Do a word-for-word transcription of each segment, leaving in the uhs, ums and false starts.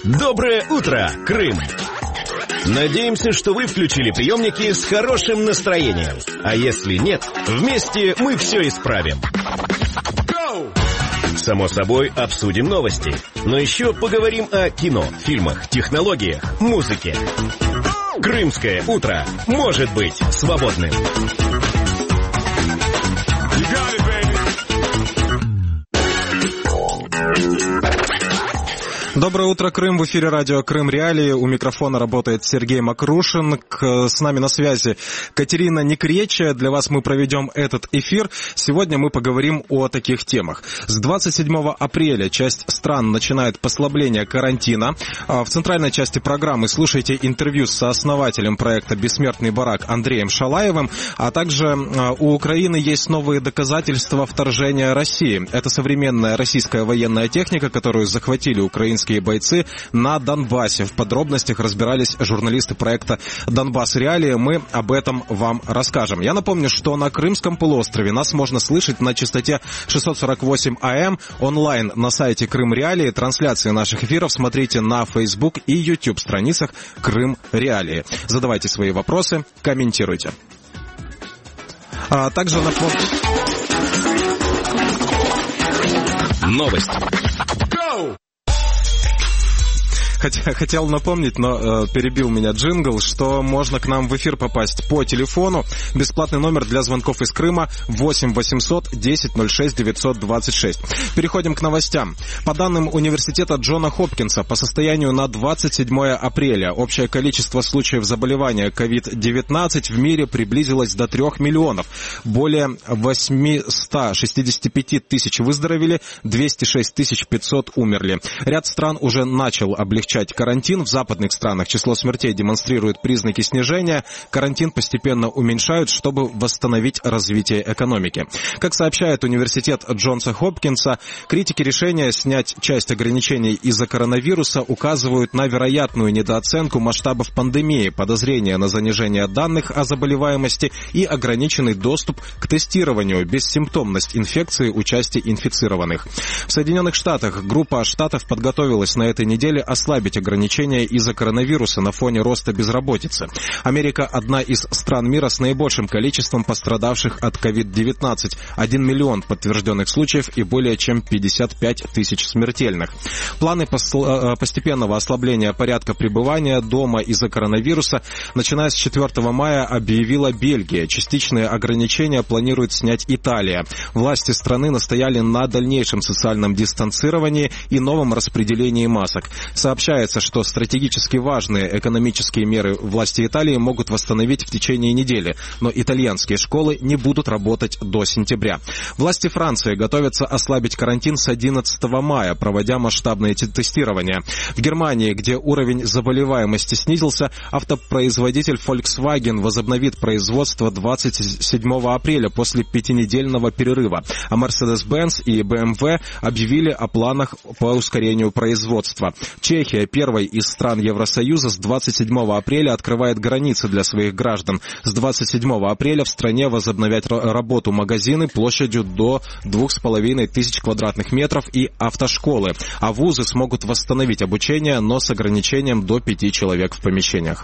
Доброе утро, Крым! Надеемся, что вы включили приемники с хорошим настроением. А если нет, вместе мы все исправим. Само собой, обсудим новости. Но еще поговорим о кино, фильмах, технологиях, музыке. Крымское утро может быть свободным. Доброе утро, Крым. В эфире радио «Крым Реалии». У микрофона работает Сергей Макрушин. С нами на связи Катерина Некреча. Для вас мы проведем этот эфир. Сегодня мы поговорим о таких темах. С двадцать седьмого апреля часть стран начинает послабление карантина. В центральной части программы слушайте интервью с сооснователем проекта «Бессмертный барак» Андреем Шалаевым. А также у Украины есть новые доказательства вторжения России. Это современная российская военная техника, которую захватили украинские бойцы на Донбассе. В подробностях разбирались журналисты проекта «Донбасс Реалии». Мы об этом вам расскажем. Я напомню, что на Крымском полуострове нас можно слышать на частоте шестьсот сорок восемь АМ, онлайн на сайте Крым Реалии. Трансляции наших эфиров смотрите на Facebook и YouTube страницах Крым Реалии. Задавайте свои вопросы, комментируйте. А также на фон... Новости. Хотя, хотел напомнить, но э, перебил меня джингл, что можно к нам в эфир попасть по телефону. Бесплатный номер для звонков из Крыма восемь восемьсот десять ноль шесть девятьсот двадцать шесть. Переходим к новостям. По данным университета Джона Хопкинса, по состоянию на двадцать седьмое апреля общее количество случаев заболевания ковид девятнадцать в мире приблизилось до трех миллионов. Более восемьсот шестьдесят пять тысяч выздоровели, двести шесть тысяч пятьсот умерли. Ряд стран уже начал облегчать карантин. В западных странах число смертей демонстрирует признаки снижения. Карантин постепенно уменьшают, чтобы восстановить развитие экономики. Как сообщает университет Джонса Хопкинса, критики решения снять часть ограничений из-за коронавируса указывают на вероятную недооценку масштабов пандемии, подозрения на занижение данных о заболеваемости и ограниченный доступ к тестированию, бессимптомность инфекции у части инфицированных. В Соединенных Штатах группа штатов подготовилась на этой неделе ослабить ограничения из-за коронавируса на фоне роста безработицы. Америка – одна из стран мира с наибольшим количеством пострадавших от ковид девятнадцать. Один миллион подтвержденных случаев и более чем пятьдесят пять тысяч смертельных. Планы постепенного ослабления порядка пребывания дома из-за коронавируса, начиная с четвёртого мая, объявила Бельгия. Частичные ограничения планирует снять Италия. Власти страны настояли на дальнейшем социальном дистанцировании и новом распределении масок. Сообщается, что стратегически важные экономические меры власти Италии могут восстановить в течение недели, но итальянские школы не будут работать до сентября. Власти Франции готовятся ослабить карантин с одиннадцатого мая, проводя масштабные тестирования. В Германии, где уровень заболеваемости снизился, автопроизводитель Volkswagen возобновит производство двадцать седьмого апреля после пятинедельного перерыва, а Mercedes-Benz и бэ эм вэ объявили о планах по ускорению производства. Чехия, первой из стран Евросоюза, с двадцать седьмого апреля открывает границы для своих граждан. С двадцать седьмого апреля в стране возобновят работу магазины площадью до двух с половиной тысяч квадратных метров и автошколы. А вузы смогут восстановить обучение, но с ограничением до пяти человек в помещениях.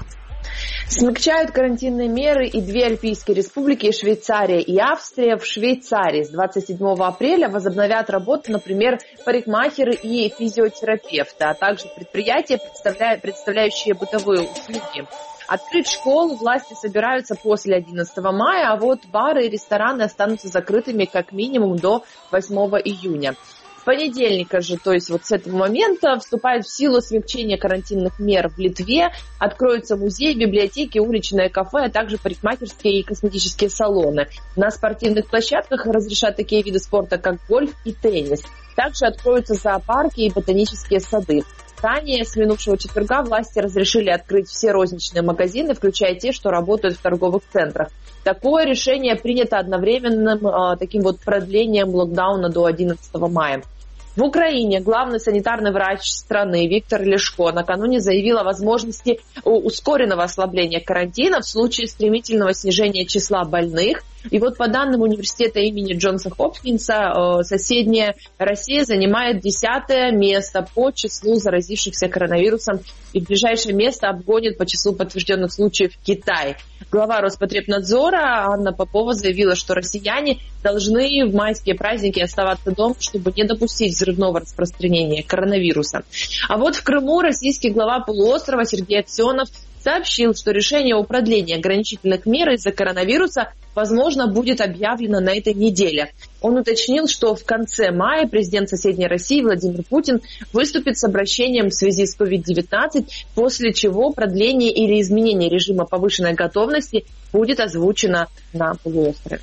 Смягчают карантинные меры и две альпийские республики, Швейцария и Австрия. В Швейцарии с двадцать седьмого апреля возобновят работу, например, парикмахеры и физиотерапевты, а также предприятия, представляющие бытовые услуги. Открыть школы власти собираются после одиннадцатого мая, а вот бары и рестораны останутся закрытыми как минимум до восьмого июня. С понедельника же, то есть вот с этого момента, вступает в силу смягчение карантинных мер в Литве, откроются музеи, библиотеки, уличные кафе, а также парикмахерские и косметические салоны. На спортивных площадках разрешат такие виды спорта, как гольф и теннис. Также откроются зоопарки и ботанические сады. Ранее, с минувшего четверга, власти разрешили открыть все розничные магазины, включая те, что работают в торговых центрах. Такое решение принято одновременным э, таким вот продлением локдауна до одиннадцатого мая. В Украине главный санитарный врач страны Виктор Лешко накануне заявил о возможности ускоренного ослабления карантина в случае стремительного снижения числа больных, И вот по данным университета имени Джонса Хопкинса, соседняя Россия занимает десятое место по числу заразившихся коронавирусом, и ближайшее место обгонит по числу подтвержденных случаев Китай. Глава Роспотребнадзора Анна Попова заявила, что россияне должны в майские праздники оставаться дома, чтобы не допустить взрывного распространения коронавируса. А вот в Крыму российский глава полуострова Сергей Аксенов сообщил, что решение о продлении ограничительных мер из-за коронавируса, возможно, будет объявлено на этой неделе. Он уточнил, что в конце мая президент соседней России Владимир Путин выступит с обращением в связи с ковид девятнадцать, после чего продление или изменение режима повышенной готовности будет озвучено на полуострове.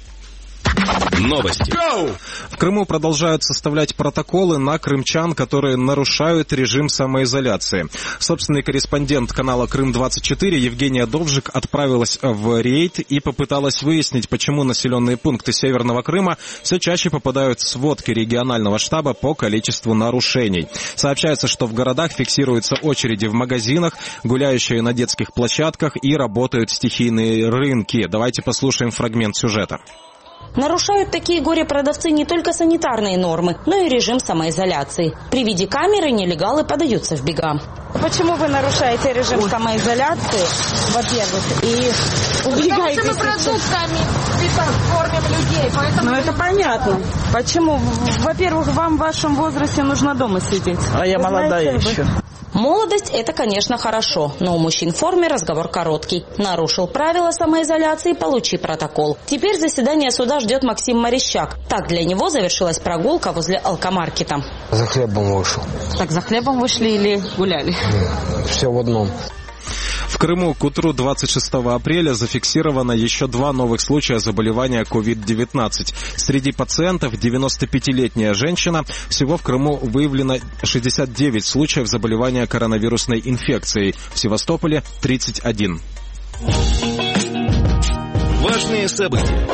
Новости. В Крыму продолжают составлять протоколы на крымчан, которые нарушают режим самоизоляции. Собственный корреспондент канала Крым двадцать четыре Евгения Довжик отправилась в рейд и попыталась выяснить, почему населенные пункты Северного Крыма все чаще попадают в сводки регионального штаба по количеству нарушений. Сообщается, что в городах фиксируются очереди в магазинах, гуляющие на детских площадках и работают стихийные рынки. Давайте послушаем фрагмент сюжета. Нарушают такие горе-продавцы не только санитарные нормы, но и режим самоизоляции. При виде камеры нелегалы подаются в бега. Почему вы нарушаете режим Ой. самоизоляции, во-первых, и убегаете? Потому что мы продуктами кормим людей, поэтому... Ну это понятно. Почему? Во-первых, вам в вашем возрасте нужно дома сидеть. А я молодая еще. Молодость – это, конечно, хорошо, но у мужчин в форме разговор короткий. Нарушил правила самоизоляции – получи протокол. Теперь заседание суда ждет Максим Марищак. Так для него завершилась прогулка возле алкомаркета. За хлебом вышел. Так, за хлебом вышли или гуляли? Все в одном. В Крыму к утру двадцать шестого апреля зафиксировано еще два новых случая заболевания ковид девятнадцать. Среди пациентов девяностопятилетняя женщина. Всего в Крыму выявлено шестьдесят девять случаев заболевания коронавирусной инфекцией. В Севастополе тридцать один. Важные события.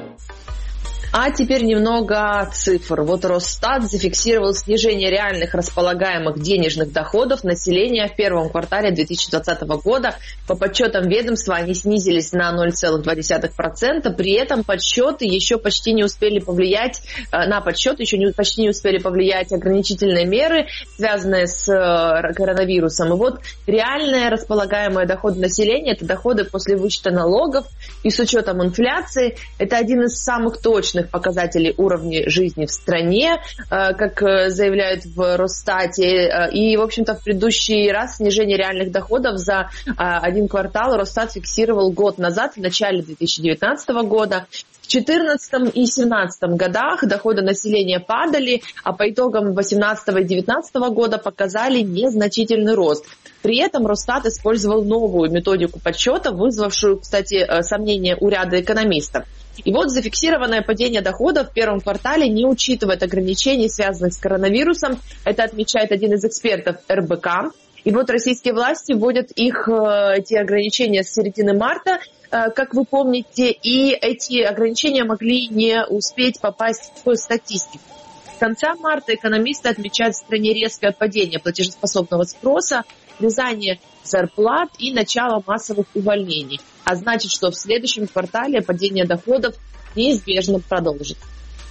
А теперь немного цифр. Вот Росстат зафиксировал снижение реальных располагаемых денежных доходов населения в первом квартале две тысячи двадцатого года. По подсчетам ведомства они снизились на ноль целых два десятых процента. При этом подсчеты еще почти не успели повлиять, на подсчет еще не, почти не успели повлиять ограничительные меры, связанные с коронавирусом. И вот реальные располагаемые доходы населения – это доходы после вычета налогов и с учетом инфляции. Это один из самых точных показателей уровня жизни в стране, как заявляют в Росстате. И, в общем-то, в предыдущий раз снижение реальных доходов за один квартал Росстат фиксировал год назад, в начале две тысячи девятнадцатого года. В две тысячи четырнадцатом и две тысячи семнадцатом годах доходы населения падали, а по итогам две тысячи восемнадцатого и две тысячи девятнадцатого года показали незначительный рост. При этом Росстат использовал новую методику подсчета, вызвавшую, кстати, сомнения у ряда экономистов. И вот зафиксированное падение доходов в первом квартале не учитывает ограничений, связанных с коронавирусом. Это отмечает один из экспертов эр бэ ка. И вот российские власти вводят их, эти ограничения с середины марта, как вы помните, и эти ограничения могли не успеть попасть в статистику. С конца марта экономисты отмечают в стране резкое падение платежеспособного спроса, вязание зарплат и начало массовых увольнений. А значит, что в следующем квартале падение доходов неизбежно продолжится.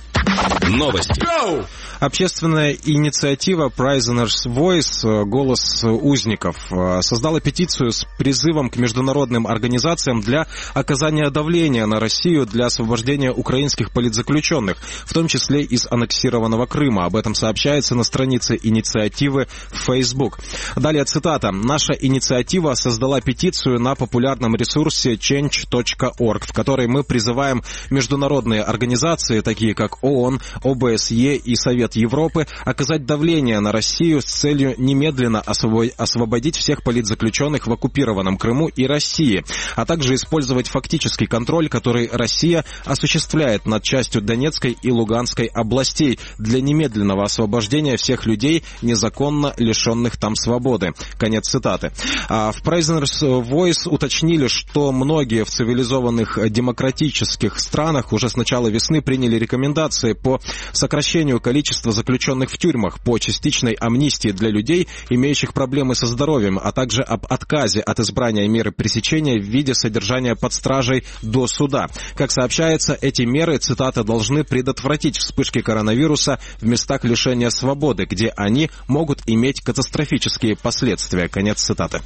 Новости. Общественная инициатива Prisoners Voice «Голос узников» создала петицию с призывом к международным организациям для оказания давления на Россию для освобождения украинских политзаключенных, в том числе из аннексированного Крыма. Об этом сообщается на странице инициативы в Facebook. Далее цитата. «Наша инициатива создала петицию на популярном ресурсе ченч точка орг, в которой мы призываем международные организации, такие как ООН, о бэ эс е и Совет Европы, оказать давление на Россию с целью немедленно освободить всех политзаключенных в оккупированном Крыму и России, а также использовать фактический контроль, который Россия осуществляет над частью Донецкой и Луганской областей для немедленного освобождения всех людей, незаконно лишенных там свободы». Конец цитаты. А в Prisoners Voice уточнили, что многие в цивилизованных демократических странах уже с начала весны приняли рекомендации по сокращению количества заключенных в тюрьмах, по частичной амнистии для людей, имеющих проблемы со здоровьем, а также об отказе от избрания меры пресечения в виде содержания под стражей до суда. Как сообщается, эти меры, цитата, должны предотвратить вспышки коронавируса в местах лишения свободы, где они могут иметь катастрофические последствия. Конец цитаты.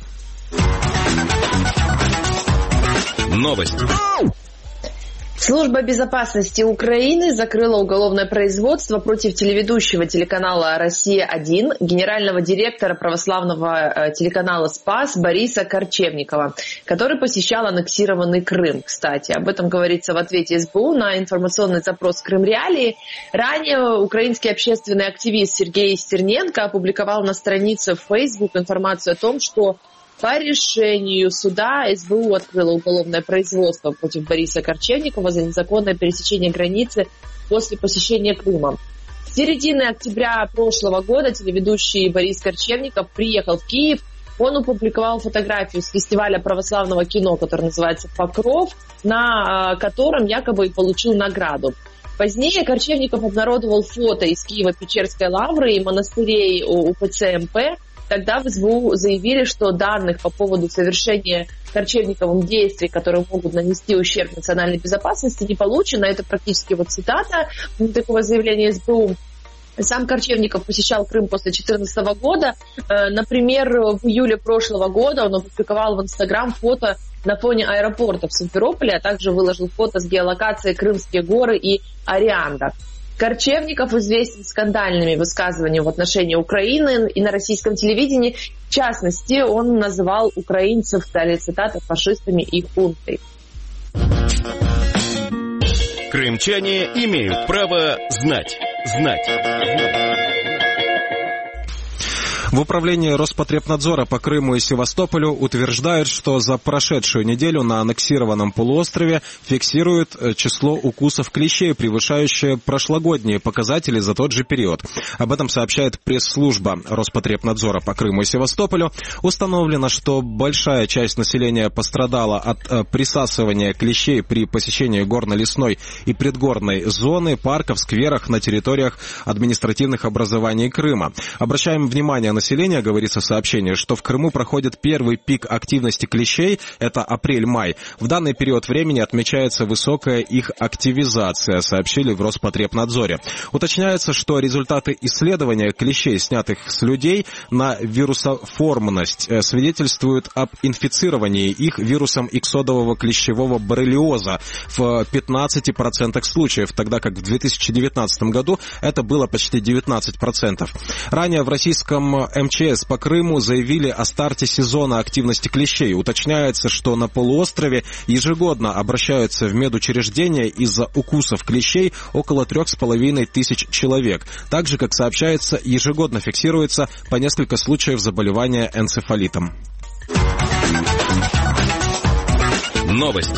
Новость. Служба безопасности Украины закрыла уголовное производство против телеведущего телеканала «Россия-один», генерального директора православного телеканала «Спас» Бориса Корчевникова, который посещал аннексированный Крым. Кстати, об этом говорится в ответе эс бэ у на информационный запрос «Крым Реалии». Ранее украинский общественный активист Сергей Стерненко опубликовал на странице в Facebook информацию о том, что по решению суда эс бэ у открыла уголовное производство против Бориса Корчевникова за незаконное пересечение границы после посещения Крыма. С середины октября прошлого года телеведущий Борис Корчевников приехал в Киев. Он опубликовал фотографию с фестиваля православного кино, который называется «Покров», на котором якобы и получил награду. Позднее Корчевников обнародовал фото из Киево-Печерской лавры и монастырей у пэ цэ эм пэ. Тогда в эс бэ у заявили, что данных по поводу совершения Корчевниковым действий, которые могут нанести ущерб национальной безопасности, не получено. Это практически вот цитата такого заявления эс бэ у. Сам Корчевников посещал Крым после две тысячи четырнадцатого года. Например, в июле прошлого года он опубликовал в Инстаграм фото на фоне аэропорта в Симферополе, а также выложил фото с геолокацией Крымские горы и Орианда. Корчевников известен скандальными высказываниями в отношении Украины и на российском телевидении. В частности, он называл украинцев, далее цитата, фашистами и хунтой. Крымчане имеют право знать. Знать. В управлении Роспотребнадзора по Крыму и Севастополю утверждают, что за прошедшую неделю на аннексированном полуострове фиксируют число укусов клещей, превышающее прошлогодние показатели за тот же период. Об этом сообщает пресс-служба Роспотребнадзора по Крыму и Севастополю. Установлено, что большая часть населения пострадала от присасывания клещей при посещении горно-лесной и предгорной зоны, парков, скверах на территориях административных образований Крыма. Обращаем внимание на населения, говорится в сообщении, что в Крыму проходит первый пик активности клещей, это апрель-май. В данный период времени отмечается высокая их активизация, сообщили в Роспотребнадзоре. Уточняется, что результаты исследования клещей, снятых с людей, на вирусоформность свидетельствуют об инфицировании их вирусом иксодового клещевого боррелиоза в пятнадцати процентах случаев, тогда как в две тысячи девятнадцатом году это было почти девятнадцать процентов. Ранее в российском эм че эс по Крыму заявили о старте сезона активности клещей. Уточняется, что на полуострове ежегодно обращаются в медучреждения из-за укусов клещей около трех с половиной тысяч человек. Также, как сообщается, ежегодно фиксируется по несколько случаев заболевания энцефалитом. Новость.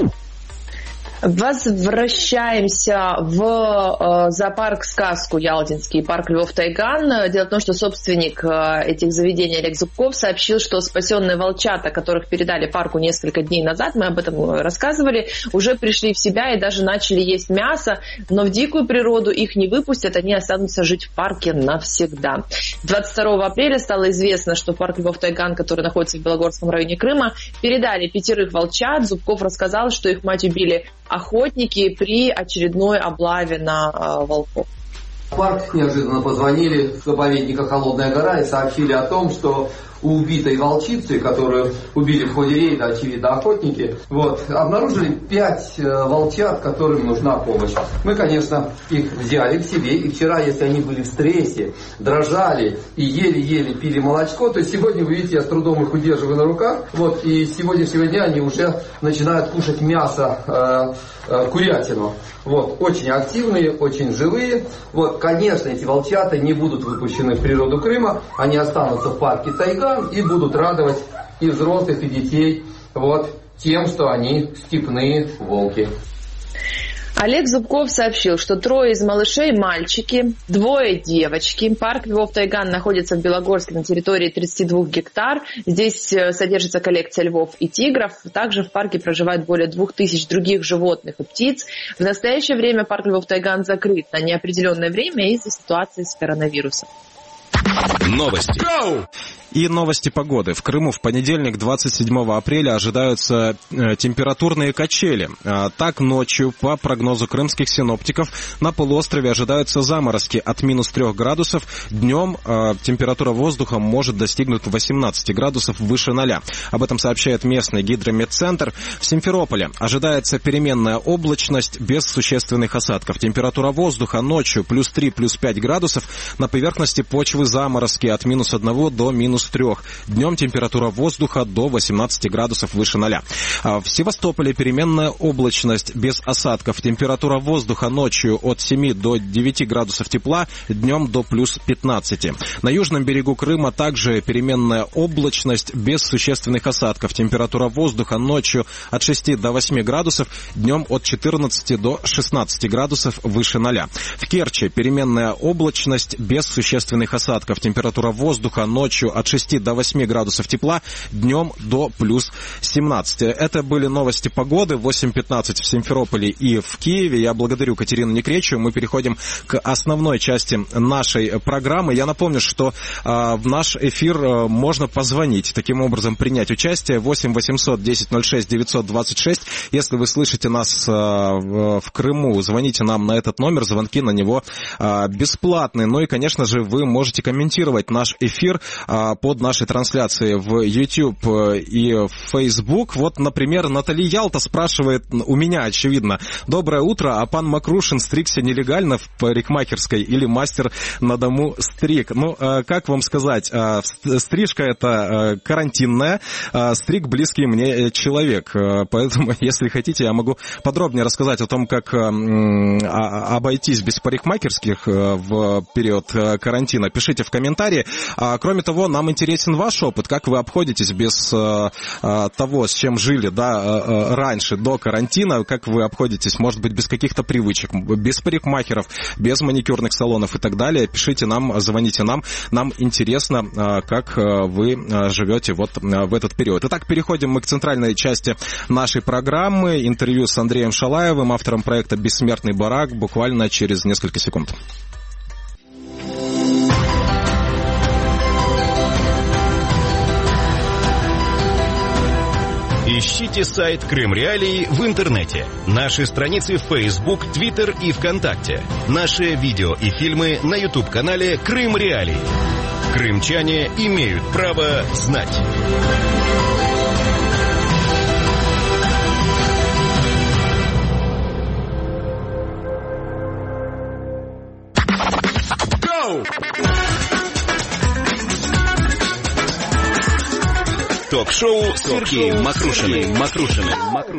Возвращаемся в э, зоопарк «Сказку» Ялтинский, парк Львов-Тайган. Дело в том, что собственник э, этих заведений Олег Зубков сообщил, что спасенные волчата, которых передали парку несколько дней назад, мы об этом рассказывали, уже пришли в себя и даже начали есть мясо, но в дикую природу их не выпустят, они останутся жить в парке навсегда. двадцать второго апреля стало известно, что в парк Львов-Тайган, который находится в Белогорском районе Крыма, передали пятерых волчат. Зубков рассказал, что их мать убили охотники при очередной облаве на э, волков. В парк неожиданно позвонили с заповедника «Холодная гора» и сообщили о том, что у убитой волчицы, которую убили в ходе рейда, очевидно, охотники, вот, обнаружили пять э, волчат, которым нужна помощь. Мы, конечно, их взяли к себе, и вчера, если они были в стрессе, дрожали и еле-еле пили молочко, то сегодня, вы видите, я с трудом их удерживаю на руках, вот, и с сегодняшнего дня они уже начинают кушать мясо, э, э, курятину. Вот, очень активные, очень живые. Вот, конечно, эти волчата не будут выпущены в природу Крыма, они останутся в парке Тайган и будут радовать и взрослых, и детей вот, тем, что они степные волки. Олег Зубков сообщил, что трое из малышей – мальчики, двое – девочки. Парк Львов-Тайган находится в Белогорске на территории тридцать два гектар. Здесь содержится коллекция львов и тигров. Также в парке проживает более двух тысяч других животных и птиц. В настоящее время парк Львов-Тайган закрыт на неопределенное время из-за ситуации с коронавирусом. Новости. Go! И новости погоды. В Крыму в понедельник, двадцать седьмого апреля, ожидаются э, температурные качели. А, так, ночью, по прогнозу крымских синоптиков, на полуострове ожидаются заморозки от минус трех градусов. Днем э, температура воздуха может достигнуть восемнадцати градусов выше ноля. Об этом сообщает местный гидрометцентр. В Симферополе ожидается переменная облачность без существенных осадков. Температура воздуха ночью плюс три, плюс пять градусов. На поверхности почвы заморозки от минус одного до минус трех. Днем температура воздуха до восемнадцати градусов выше ноля. В Севастополе переменная облачность без осадков. Температура воздуха ночью от семи до девяти градусов тепла, днем до плюс пятнадцати. На южном берегу Крыма также переменная облачность без существенных осадков. Температура воздуха ночью от шести до восьми градусов, днем от четырнадцати до шестнадцати градусов выше ноля. В Керчи переменная облачность без существенных осадков. Температура воздуха ночью от шести до восьми градусов тепла, днем до плюс семнадцати. Это были новости погоды. восемь пятнадцать в Симферополе и в Киеве. Я благодарю Катерину Некречеву. Мы переходим к основной части нашей программы. Я напомню, что э, в наш эфир э, можно позвонить, таким образом принять участие. восемь восемьсот десять ноль шесть девятьсот двадцать шесть. Если вы слышите нас э, в, в Крыму, звоните нам на этот номер. Звонки на него э, бесплатные. Ну и, конечно же, вы можете комментировать наш эфир э, под нашей трансляцией в YouTube и в Facebook. Вот, например, Натали Ялта спрашивает у меня, очевидно: доброе утро, а пан Макрушин стригся нелегально в парикмахерской или мастер на дому стриг? Ну, как вам сказать, стрижка это карантинная, стриг близкий мне человек. Поэтому, если хотите, я могу подробнее рассказать о том, как обойтись без парикмахерских в период карантина. Пишите в комментарии. Кроме того, нам интересен ваш опыт, как вы обходитесь без э, э, того, с чем жили, да, э, раньше, до карантина, как вы обходитесь, может быть, без каких-то привычек, без парикмахеров, без маникюрных салонов и так далее. Пишите нам, звоните нам, нам интересно, э, как э, вы э, живете вот э, в этот период. Итак, переходим мы к центральной части нашей программы. Интервью с Андреем Шалаевым, автором проекта «Бессмертный барак», буквально через несколько секунд. Ищите сайт Крым Реалии в интернете. Наши страницы в Facebook, Twitter и ВКонтакте. Наши видео и фильмы на YouTube-канале Крым Реалии. Крымчане имеют право знать. Go! Ток-шоу с Сергеем Макрушиным. Макрушиным.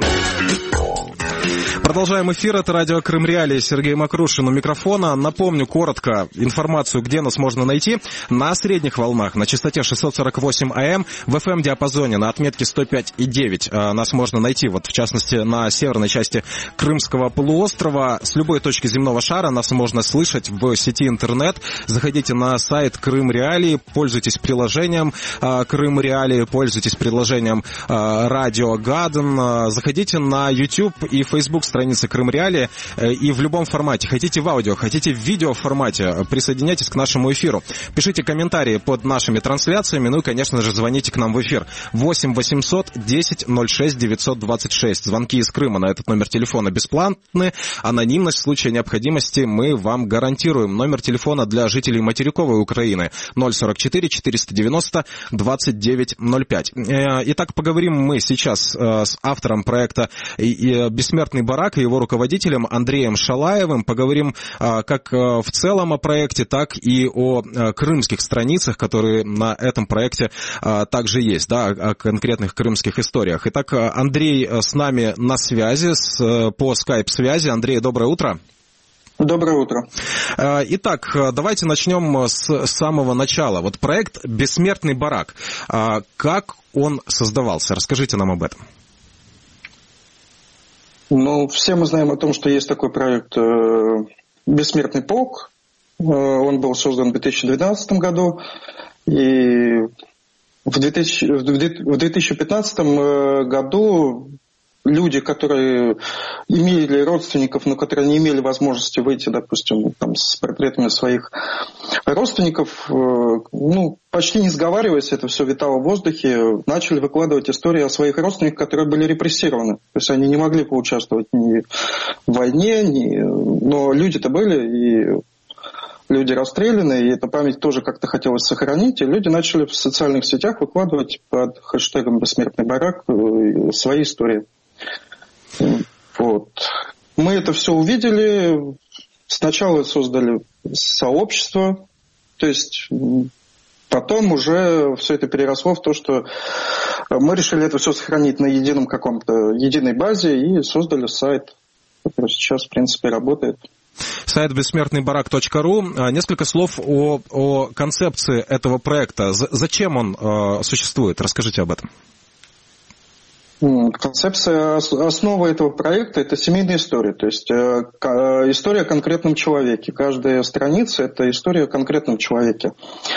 Продолжаем эфир. Это радио Крым Реалии. Сергей Макрушин у микрофона. Напомню коротко информацию, где нас можно найти. На средних волнах, на частоте шестьсот сорок восемь АМ, в эф эм-диапазоне на отметке сто пять и девять нас можно найти, вот в частности, на северной части Крымского полуострова. С любой точки земного шара нас можно слышать в сети интернет. Заходите на сайт Крым Реалии, пользуйтесь приложением Крым Реалии, пользуйтесь приложением Радио Гаден. Заходите на YouTube и Facebook страницы Крым Реалии, и в любом формате. Хотите в аудио, хотите в видео формате, присоединяйтесь к нашему эфиру. Пишите комментарии под нашими трансляциями, ну и, конечно же, звоните к нам в эфир. восемь восемьсот десять ноль шесть девятьсот двадцать шесть. Звонки из Крыма на этот номер телефона бесплатны. Анонимность в случае необходимости мы вам гарантируем. Номер телефона для жителей материковой Украины ноль сорок четыре четыреста девяносто двадцать девять ноль пять. Итак, поговорим мы сейчас с автором проекта «Бессмертный барак» и его руководителем Андреем Шалаевым. Поговорим как в целом о проекте, так и о крымских страницах, которые на этом проекте также есть, да, о конкретных крымских историях. Итак, Андрей с нами на связи, с, по скайп-связи. Андрей, доброе утро. Доброе утро. Итак, давайте начнем с самого начала. Вот проект «Бессмертный барак». Как он создавался? Расскажите нам об этом. Ну, все мы знаем о том, что есть такой проект «Бессмертный полк». Он был создан в две тысячи двенадцатом году. И в две тысячи пятнадцатом году люди, которые имели родственников, но которые не имели возможности выйти, допустим, там, с портретами своих родственников, ну, почти не сговариваясь, это все витало в воздухе, начали выкладывать истории о своих родственниках, которые были репрессированы. То есть они не могли поучаствовать ни в войне, ни... но люди-то были, и люди расстреляны, и эту память тоже как-то хотелось сохранить, и люди начали в социальных сетях выкладывать под хэштегом «Бессмертный барак» свои истории. Вот. Мы это все увидели, сначала создали сообщество, то есть потом уже все это переросло в то, что мы решили это все сохранить на едином каком-то, единой базе и создали сайт, который сейчас, в принципе, работает. Сайт бессмертный барак точка ру. Несколько слов о, о концепции этого проекта. З- зачем он э, существует? Расскажите об этом. Концепция, основа этого проекта – это семейная история, то есть э, к, история о конкретном человеке. Каждая страница – это история о конкретном человеке.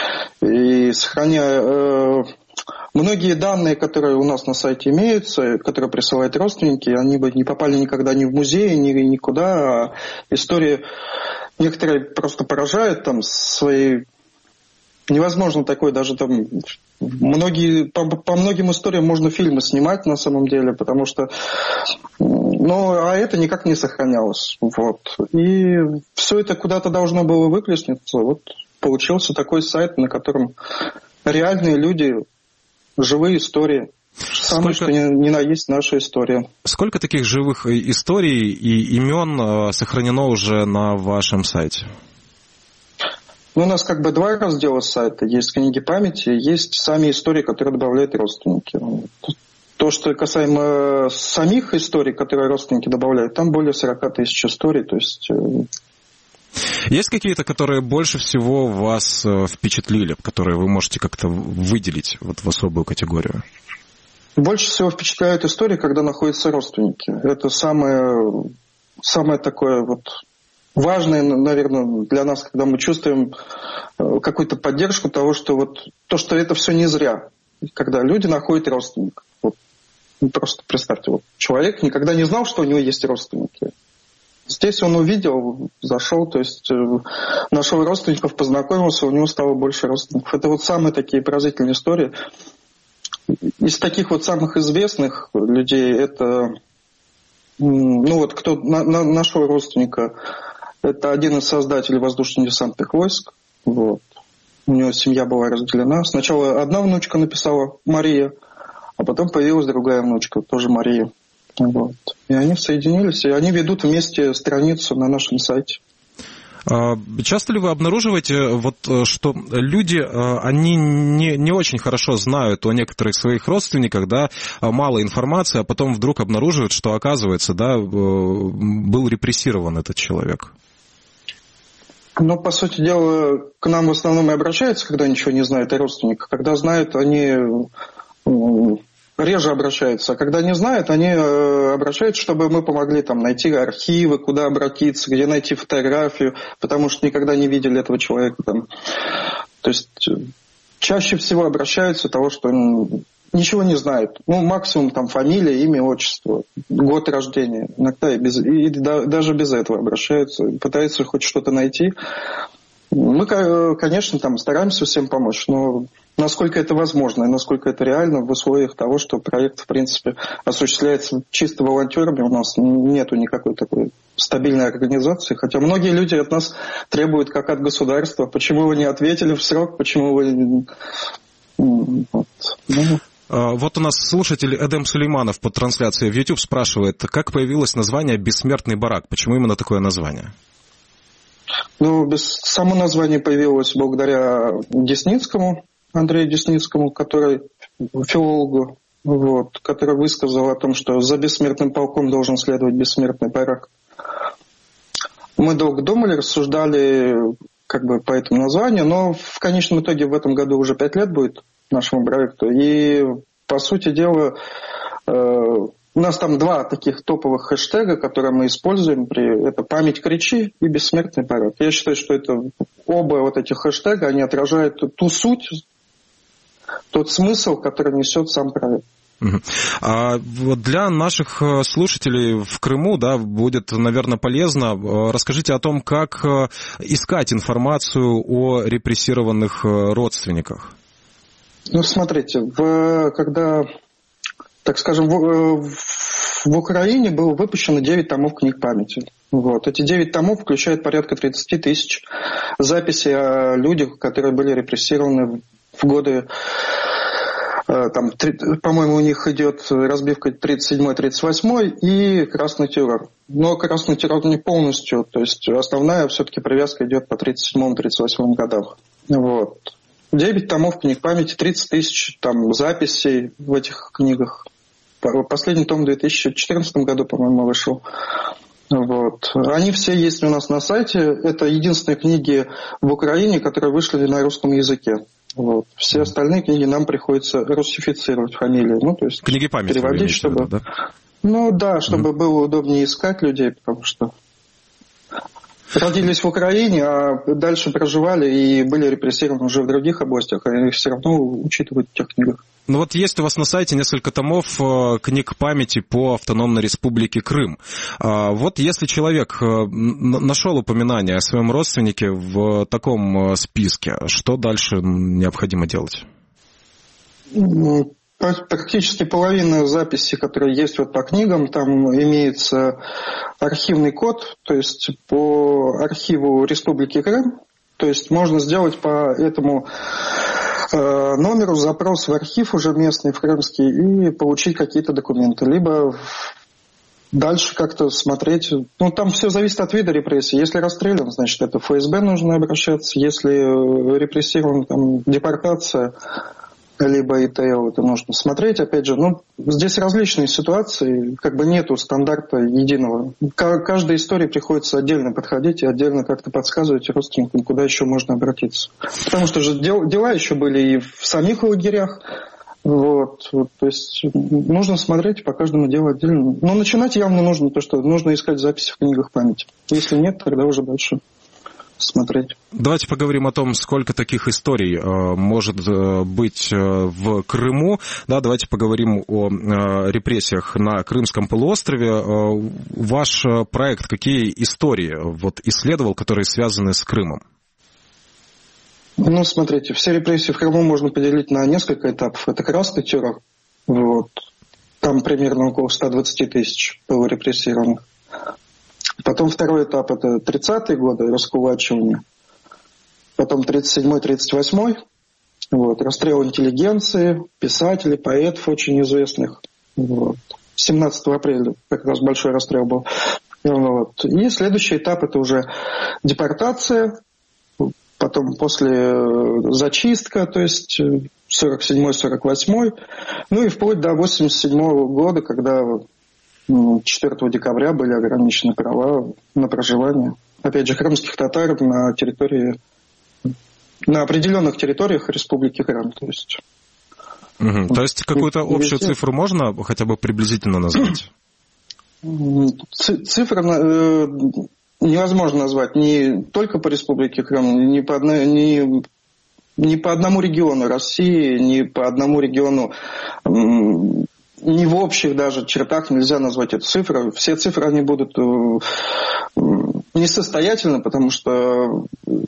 И сохраняя э, многие данные, которые у нас на сайте имеются, которые присылают родственники, они бы не попали никогда ни в музей, ни никуда. А истории некоторые просто поражают там своей... Невозможно такое даже там... Многие, по, по многим историям можно фильмы снимать на самом деле, потому что, ну, а это никак не сохранялось. Вот. И все это куда-то должно было выплеснуться. Вот получился такой сайт, на котором реальные люди, живые истории. Самое, что ни, ни на есть наша история. Сколько таких живых историй и имен сохранено уже на вашем сайте? Ну, у нас как бы два раздела сайта. Есть книги памяти, есть сами истории, которые добавляют родственники. То, что касаемо самих историй, которые родственники добавляют, там более сорок тысяч историй. То есть... Есть какие-то, которые больше всего вас впечатлили, которые вы можете как-то выделить вот в особую категорию? Больше всего впечатляют истории, когда находятся родственники. Это самое, самое такое вот... важное, наверное, для нас, когда мы чувствуем какую-то поддержку того, что вот то, что это все не зря, когда люди находят родственников. Вот, просто представьте, вот человек никогда не знал, что у него есть родственники. Здесь он увидел, зашел, то есть нашел родственников, познакомился, у него стало больше родственников. Это вот самые такие поразительные истории. Из таких вот самых известных людей это, ну вот, кто на, на, нашел родственника. Это один из создателей воздушно-десантных войск. Вот. У него семья была разделена. Сначала одна внучка написала, Мария, а потом появилась другая внучка, тоже Мария. Вот. И они соединились, и они ведут вместе страницу на нашем сайте. Часто ли вы обнаруживаете, вот, что люди, они не, не очень хорошо знают о некоторых своих родственниках, да, мало информации, а потом вдруг обнаруживают, что, оказывается, да, был репрессирован этот человек? Ну, по сути дела, к нам в основном и обращаются, когда ничего не знают о родственниках. Когда знают, они реже обращаются. А когда не знают, они обращаются, чтобы мы помогли там найти архивы, куда обратиться, где найти фотографию, потому что никогда не видели этого человека. Там. То есть чаще всего обращаются из-за того, что ничего не знают. Ну, максимум там фамилия, имя, отчество, год рождения. Иногда и, без, и да, даже без этого обращаются, пытаются хоть что-то найти. Мы, конечно, там стараемся всем помочь, но насколько это возможно и насколько это реально в условиях того, что проект, в принципе, осуществляется чисто волонтерами, у нас нету никакой такой стабильной организации, хотя многие люди от нас требуют как от государства, почему вы не ответили в срок, почему вы... Вот. Ну, Вот у нас слушатель Эдем Сулейманов под трансляцией в YouTube спрашивает, как появилось название «Бессмертный барак», почему именно такое название? Ну, без... само название появилось благодаря Десницкому, Андрею Десницкому, который филологу, вот, который высказал о том, что за бессмертным полком должен следовать бессмертный барак. Мы долго думали, рассуждали как бы по этому названию, но в конечном итоге в этом году уже пять лет будет нашему проекту. И, по сути дела, У нас там два таких топовых хэштега, которые мы используем. При... Это «Память кричи» и «Бессмертный парад». Я считаю, что это оба вот этих хэштега, они отражают ту суть, тот смысл, который несет сам проект. А вот для наших слушателей в Крыму, да, будет, наверное, полезно. Расскажите о том, как искать информацию о репрессированных родственниках. Ну, смотрите, в, когда, так скажем, в, в Украине было выпущено девять томов книг памяти. Вот. Эти девять томов включают порядка тридцать тысяч записей о людях, которые были репрессированы в годы... Там, по-моему, у них идет разбивка тридцать седьмой тридцать восьмой и красный террор. Но красный террор не полностью, то есть основная все-таки привязка идет по тридцать седьмому тридцать восьмому годам. Вот. девять томов книг памяти, тридцать тысяч там, записей в этих книгах. Последний том в две тысячи четырнадцатом году, по-моему, вышел. Вот. Они все есть у нас на сайте. Это единственные книги в Украине, которые вышли на русском языке. Вот. Все остальные книги нам приходится русифицировать фамилии. Ну, то есть книги памяти переводить, чтобы... да? Ну да, чтобы mm-hmm. было удобнее искать людей, потому что родились в Украине, а дальше проживали и были репрессированы уже в других областях, а их все равно учитывают в тех книгах. Ну вот есть у вас на сайте несколько томов книг памяти по Автономной Республике Крым. Вот если человек нашел упоминание о своем родственнике в таком списке, что дальше необходимо делать? Практически половина записей, которые есть вот по книгам, там имеется архивный код, то есть по архиву Республики Крым. То есть можно сделать по этому э, номеру запрос в архив уже местный, в крымский, и получить какие-то документы. Либо дальше как-то смотреть. Ну, там все зависит от вида репрессий. Если расстрелян, значит, это эф эс бэ нужно обращаться. Если репрессирован, там, депортация, либо и тэ эл, это нужно смотреть. Опять же, ну, здесь различные ситуации, как бы нету стандарта единого. К каждой истории приходится отдельно подходить и отдельно как-то подсказывать родственникам, куда еще можно обратиться. Потому что же дел, дела еще были и в самих лагерях. Вот, вот, то есть нужно смотреть по каждому делу отдельно. Но начинать явно нужно, то, что нужно искать записи в книгах памяти. Если нет, тогда уже дальше смотреть. Давайте поговорим о том, сколько таких историй э, может э, быть э, в Крыму. Да, давайте поговорим о э, репрессиях на Крымском полуострове. Э, ваш проект какие истории вот, исследовал, которые связаны с Крымом? Ну, смотрите, все репрессии в Крыму можно поделить на несколько этапов. Это красный террор. Вот. Там примерно около ста двадцати тысяч было репрессированных. Потом второй этап – это тридцатые годы, раскулачивание. Потом тридцать седьмой тридцать восьмой. Вот, расстрел интеллигенции, писателей, поэтов очень известных. Вот. семнадцатого апреля как раз большой расстрел был. Вот. И следующий этап – это уже депортация. Потом после зачистка, то есть сорок седьмой сорок восьмой. Ну и вплоть до восемьдесят седьмого года, когда... четвёртого декабря были ограничены права на проживание. Опять же, крымских татар на территории, на определенных территориях Республики Крым. То есть, угу. То есть какую-то общую цифру можно хотя бы приблизительно назвать? Цифры э, невозможно назвать не только по Республике Крым, не по, одной, не, не по одному региону России, не по одному региону. Э, Не в общих даже чертах нельзя назвать эту цифру. Все цифры, они будут несостоятельны, потому что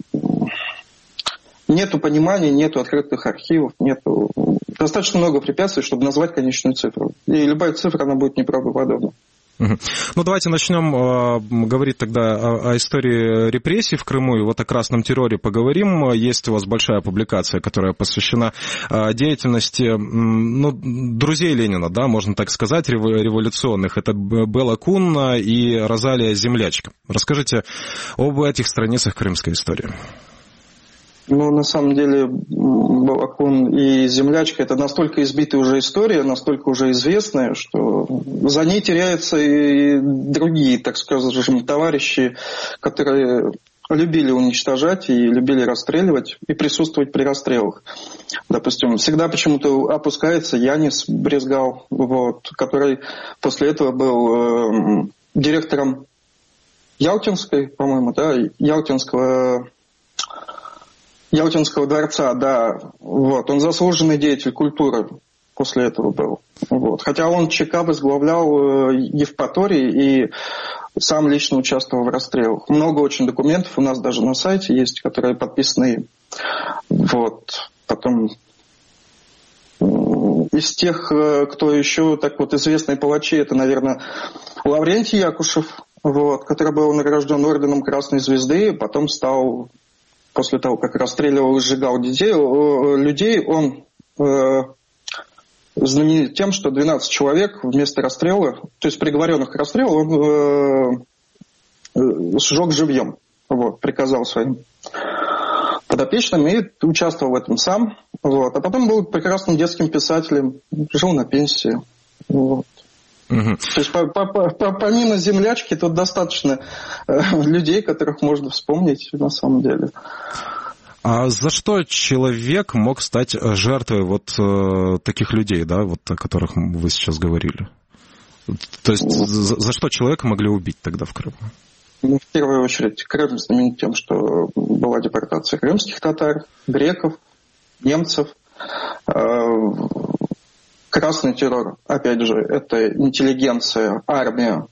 нету понимания, нету открытых архивов, нету... Достаточно много препятствий, чтобы назвать конечную цифру. И любая цифра, она будет неправдоподобна. Ну, давайте начнем э, говорить тогда о, о истории репрессий в Крыму, и вот о красном терроре поговорим. Есть у вас большая публикация, которая посвящена э, деятельности э, ну, друзей Ленина, да, можно так сказать, революционных. Это Белла Кун и Розалия Землячка. Расскажите об этих страницах крымской истории. Ну, на самом деле, Балакун и Землячка – это настолько избитая уже история, настолько уже известная, что за ней теряются и другие, так скажем, товарищи, которые любили уничтожать и любили расстреливать и присутствовать при расстрелах. Допустим, всегда почему-то опускается Янис Брезгал, вот, который после этого был э, директором Ялтинской, по-моему, да, Ялтинского, Ялтинского дворца, да, вот, он заслуженный деятель культуры после этого был. Вот. Хотя он ЧК возглавлял э, Евпаторий и сам лично участвовал в расстрелах. Много очень документов у нас даже на сайте есть, которые подписаны. Вот. Потом из тех, кто еще так вот известные палачи, это, наверное, Лаврентий Якушев, вот, который был награжден орденом Красной Звезды, потом стал, после того, как расстреливал и сжигал детей, людей, он э, знаменит тем, что двенадцать человек вместо расстрела, то есть приговоренных к расстрелу, он э, сжег живьем, вот, приказал своим подопечным и участвовал в этом сам. Вот. А потом был прекрасным детским писателем, жил на пенсии. Вот. Угу. То есть по, по, по, помимо землячки тут достаточно э, людей, которых можно вспомнить на самом деле. А за что человек мог стать жертвой вот э, таких людей, да, вот о которых вы сейчас говорили? То есть за, за что человека могли убить тогда в Крыму? Ну, в первую очередь, Крым знаменит тем, что была депортация крымских татар, греков, немцев. Красный террор, опять же, это интеллигенция, армия.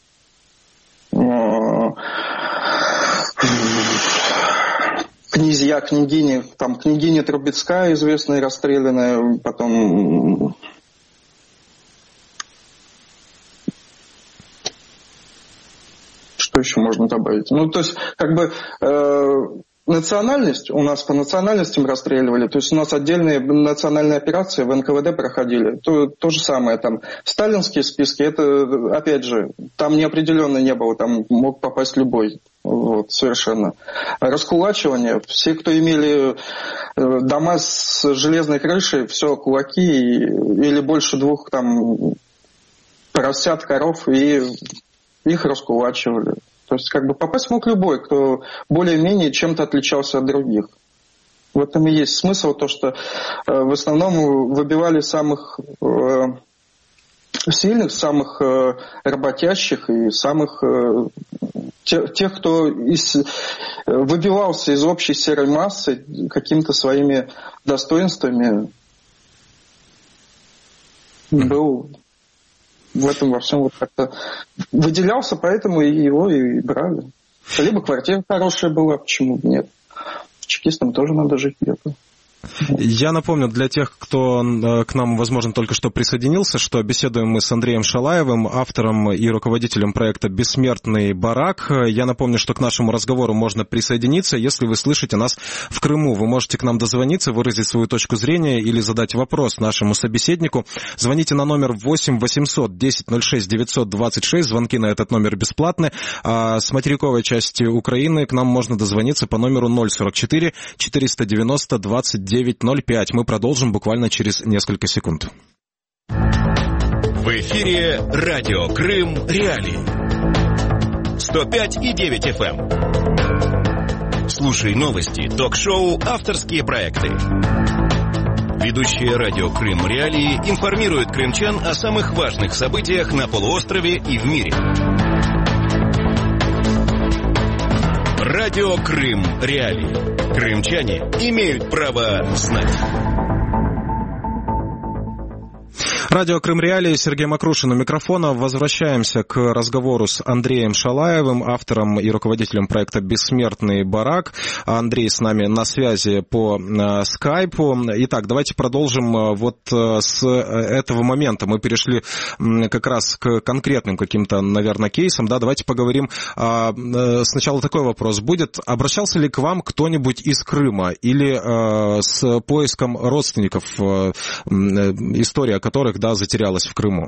Князья, княгини, там княгиня Трубецкая, известная, расстрелянная, потом... Что еще можно добавить? Ну, то есть, как бы, э, национальность, у нас по национальностям расстреливали, то есть у нас отдельные национальные операции в эн ка вэ дэ проходили. То, то же самое там. Сталинские списки, это, опять же, там неопределенно не было, там мог попасть любой. Вот, совершенно. Раскулачивание. Все, кто имели дома с железной крышей, все, кулаки, или больше двух там поросят, коров, и их раскулачивали. То есть как бы попасть мог любой, кто более-менее чем-то отличался от других. В этом и есть смысл, то, что э, в основном выбивали самых э, сильных, самых э, работящих и самых э, те, тех, кто из, выбивался из общей серой массы какими-то своими достоинствами, был... в этом во всем вот как-то выделялся, поэтому и его и брали. Либо квартира хорошая была, почему нет. Чекистам тоже надо жить где-то. Я напомню для тех, кто к нам, возможно, только что присоединился, что беседуем мы с Андреем Шалаевым, автором и руководителем проекта «Бессмертный барак». Я напомню, что к нашему разговору можно присоединиться. Если вы слышите нас в Крыму, вы можете к нам дозвониться, выразить свою точку зрения или задать вопрос нашему собеседнику. Звоните на номер восемь восемьсот десять ноль шесть девятьсот двадцать шесть. Звонки на этот номер бесплатны. А с материковой части Украины к нам можно дозвониться по номеру ноль сорок четыре четыреста девяносто двадцать девять ноль пять. Мы продолжим буквально через несколько секунд. В эфире радио Крым Реалии. сто пять и девять эф эм. Слушай новости, ток-шоу, авторские проекты. Ведущие радио Крым Реалии информируют крымчан о самых важных событиях на полуострове и в мире. Радио Крым Реалии. Крымчане имеют право знать. Радио Крым Реалии, Сергей Макрушин у микрофона. Возвращаемся к разговору с Андреем Шалаевым, автором и руководителем проекта «Бессмертный барак». Андрей с нами на связи по скайпу. Итак, давайте продолжим вот с этого момента. Мы перешли как раз к конкретным каким-то, наверное, кейсам. Да, давайте поговорим. Сначала такой вопрос будет. Обращался ли к вам кто-нибудь из Крыма или с поиском родственников, история которых, да, затерялась в Крыму?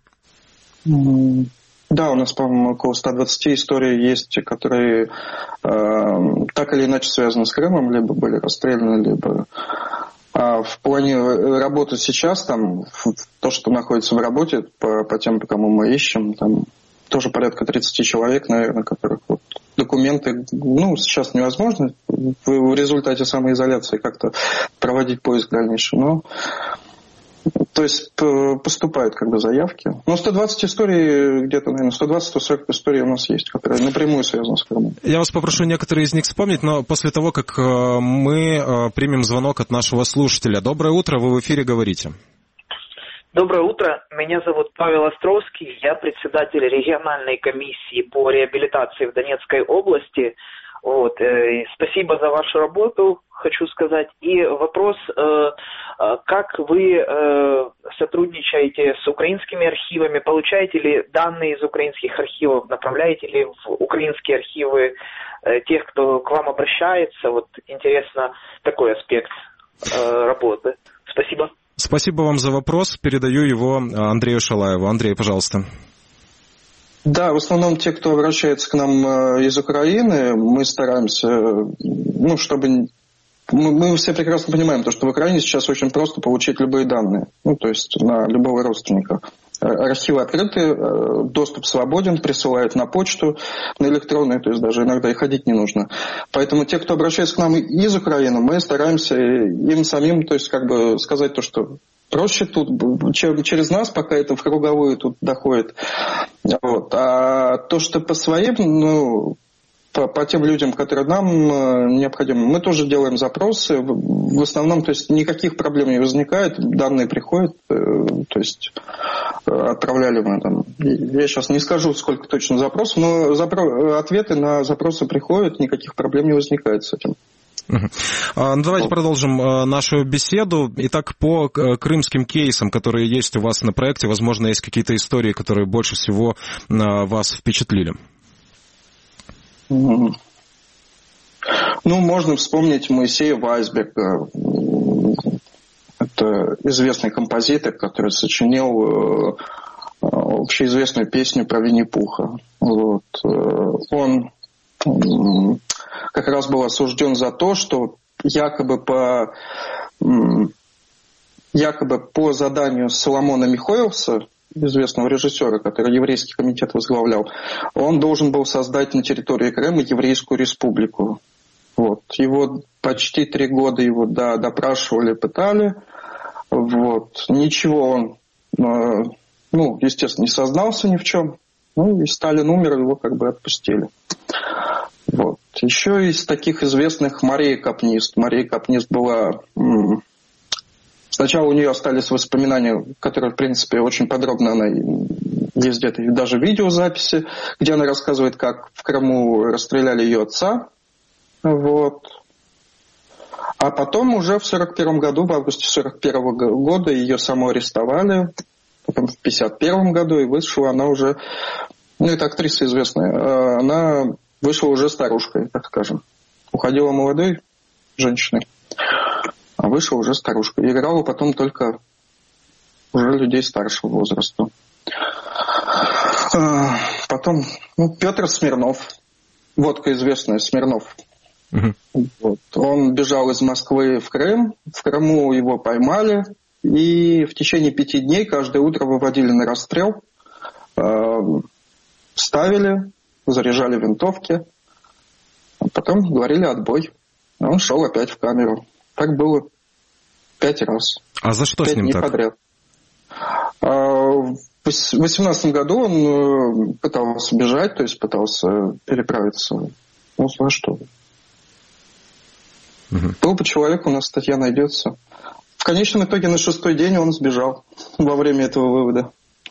Да, у нас, по-моему, около ста двадцати историй есть, которые э, так или иначе связаны с Крымом, либо были расстреляны, либо а в плане работы сейчас, там, то, что находится в работе, по, по тем, по кому мы ищем, там тоже порядка тридцати человек, наверное, которых вот документы. Ну, сейчас невозможно в результате самоизоляции как-то проводить поиск дальнейший, но... То есть поступают как бы заявки. Но сто двадцать историй, где-то, наверное, сто двадцать - сто сорок историй у нас есть, которые напрямую связаны с Крымом. Я вас попрошу некоторые из них вспомнить, но после того, как мы примем звонок от нашего слушателя. Доброе утро, вы в эфире, говорите. Доброе утро, меня зовут Павел Островский, я председатель региональной комиссии по реабилитации в Донецкой области. Вот, э, спасибо за вашу работу, хочу сказать. И вопрос, э, э, как вы э, сотрудничаете с украинскими архивами, получаете ли данные из украинских архивов, направляете ли в украинские архивы э, тех, кто к вам обращается? Вот интересно такой аспект э, работы. Спасибо. Спасибо вам за вопрос. Передаю его Андрею Шалаеву. Андрей, пожалуйста. Да, в основном те, кто обращается к нам из Украины, мы стараемся, ну, чтобы... Мы, мы все прекрасно понимаем, то, что в Украине сейчас очень просто получить любые данные, ну, то есть на любого родственника. Архивы открыты, доступ свободен, присылают на почту, на электронную, то есть даже иногда и ходить не нужно. Поэтому те, кто обращается к нам из Украины, мы стараемся им самим, то есть как бы сказать то, что проще тут, чем через нас, пока это в круговую тут доходит. Вот. А то, что по своим, ну, по, по тем людям, которые нам необходимы, мы тоже делаем запросы. В основном, то есть никаких проблем не возникает, данные приходят, то есть отправляли мы там. Я сейчас не скажу, сколько точно запросов, но запро... ответы на запросы приходят, никаких проблем не возникает с этим. Ну, давайте продолжим нашу беседу. Итак, по крымским кейсам, которые есть у вас на проекте, возможно, есть какие-то истории, которые больше всего вас впечатлили? Ну, можно вспомнить Моисея Вайсберга. Это известный композитор, который сочинил общеизвестную песню про Винни-Пуха. Вот. Он как раз был осужден за то, что якобы по, якобы по заданию Соломона Михоэлса, известного режиссера, который еврейский комитет возглавлял, он должен был создать на территории Крыма еврейскую республику. Вот. Его почти три года его да, допрашивали, пытали. Вот. Ничего он, ну, естественно, не сознался ни в чем. Ну, и Сталин умер, его как бы отпустили. Вот. Еще из таких известных Мария Капнист. Мария Капнист была... Сначала у нее остались воспоминания, которые, в принципе, очень подробно она есть где-то, даже видеозаписи, где она рассказывает, как в Крыму расстреляли ее отца. Вот. А потом уже в сорок первом году, в августе сорок первого года, ее саму арестовали. Потом в пятьдесят первом году, и вышла она уже... Ну, это актриса известная. Она вышла уже старушкой, так скажем. Уходила молодой женщиной, а вышла уже старушкой. И играла потом только уже людей старшего возраста. Потом ну, Петр Смирнов. Водка известная, Смирнов. Uh-huh. Вот. Он бежал из Москвы в Крым. В Крыму его поймали. И в течение пяти дней каждое утро выводили на расстрел. Ставили, заряжали винтовки. А потом говорили отбой. Он шел опять в камеру. Так было пять раз. А за что пять с ним дней так? Подряд. В восемнадцатом году он пытался бежать, то есть пытался переправиться. Ну, за что? Угу. Был бы человек, у нас статья найдется. В конечном итоге на шестой день он сбежал во время этого вывода.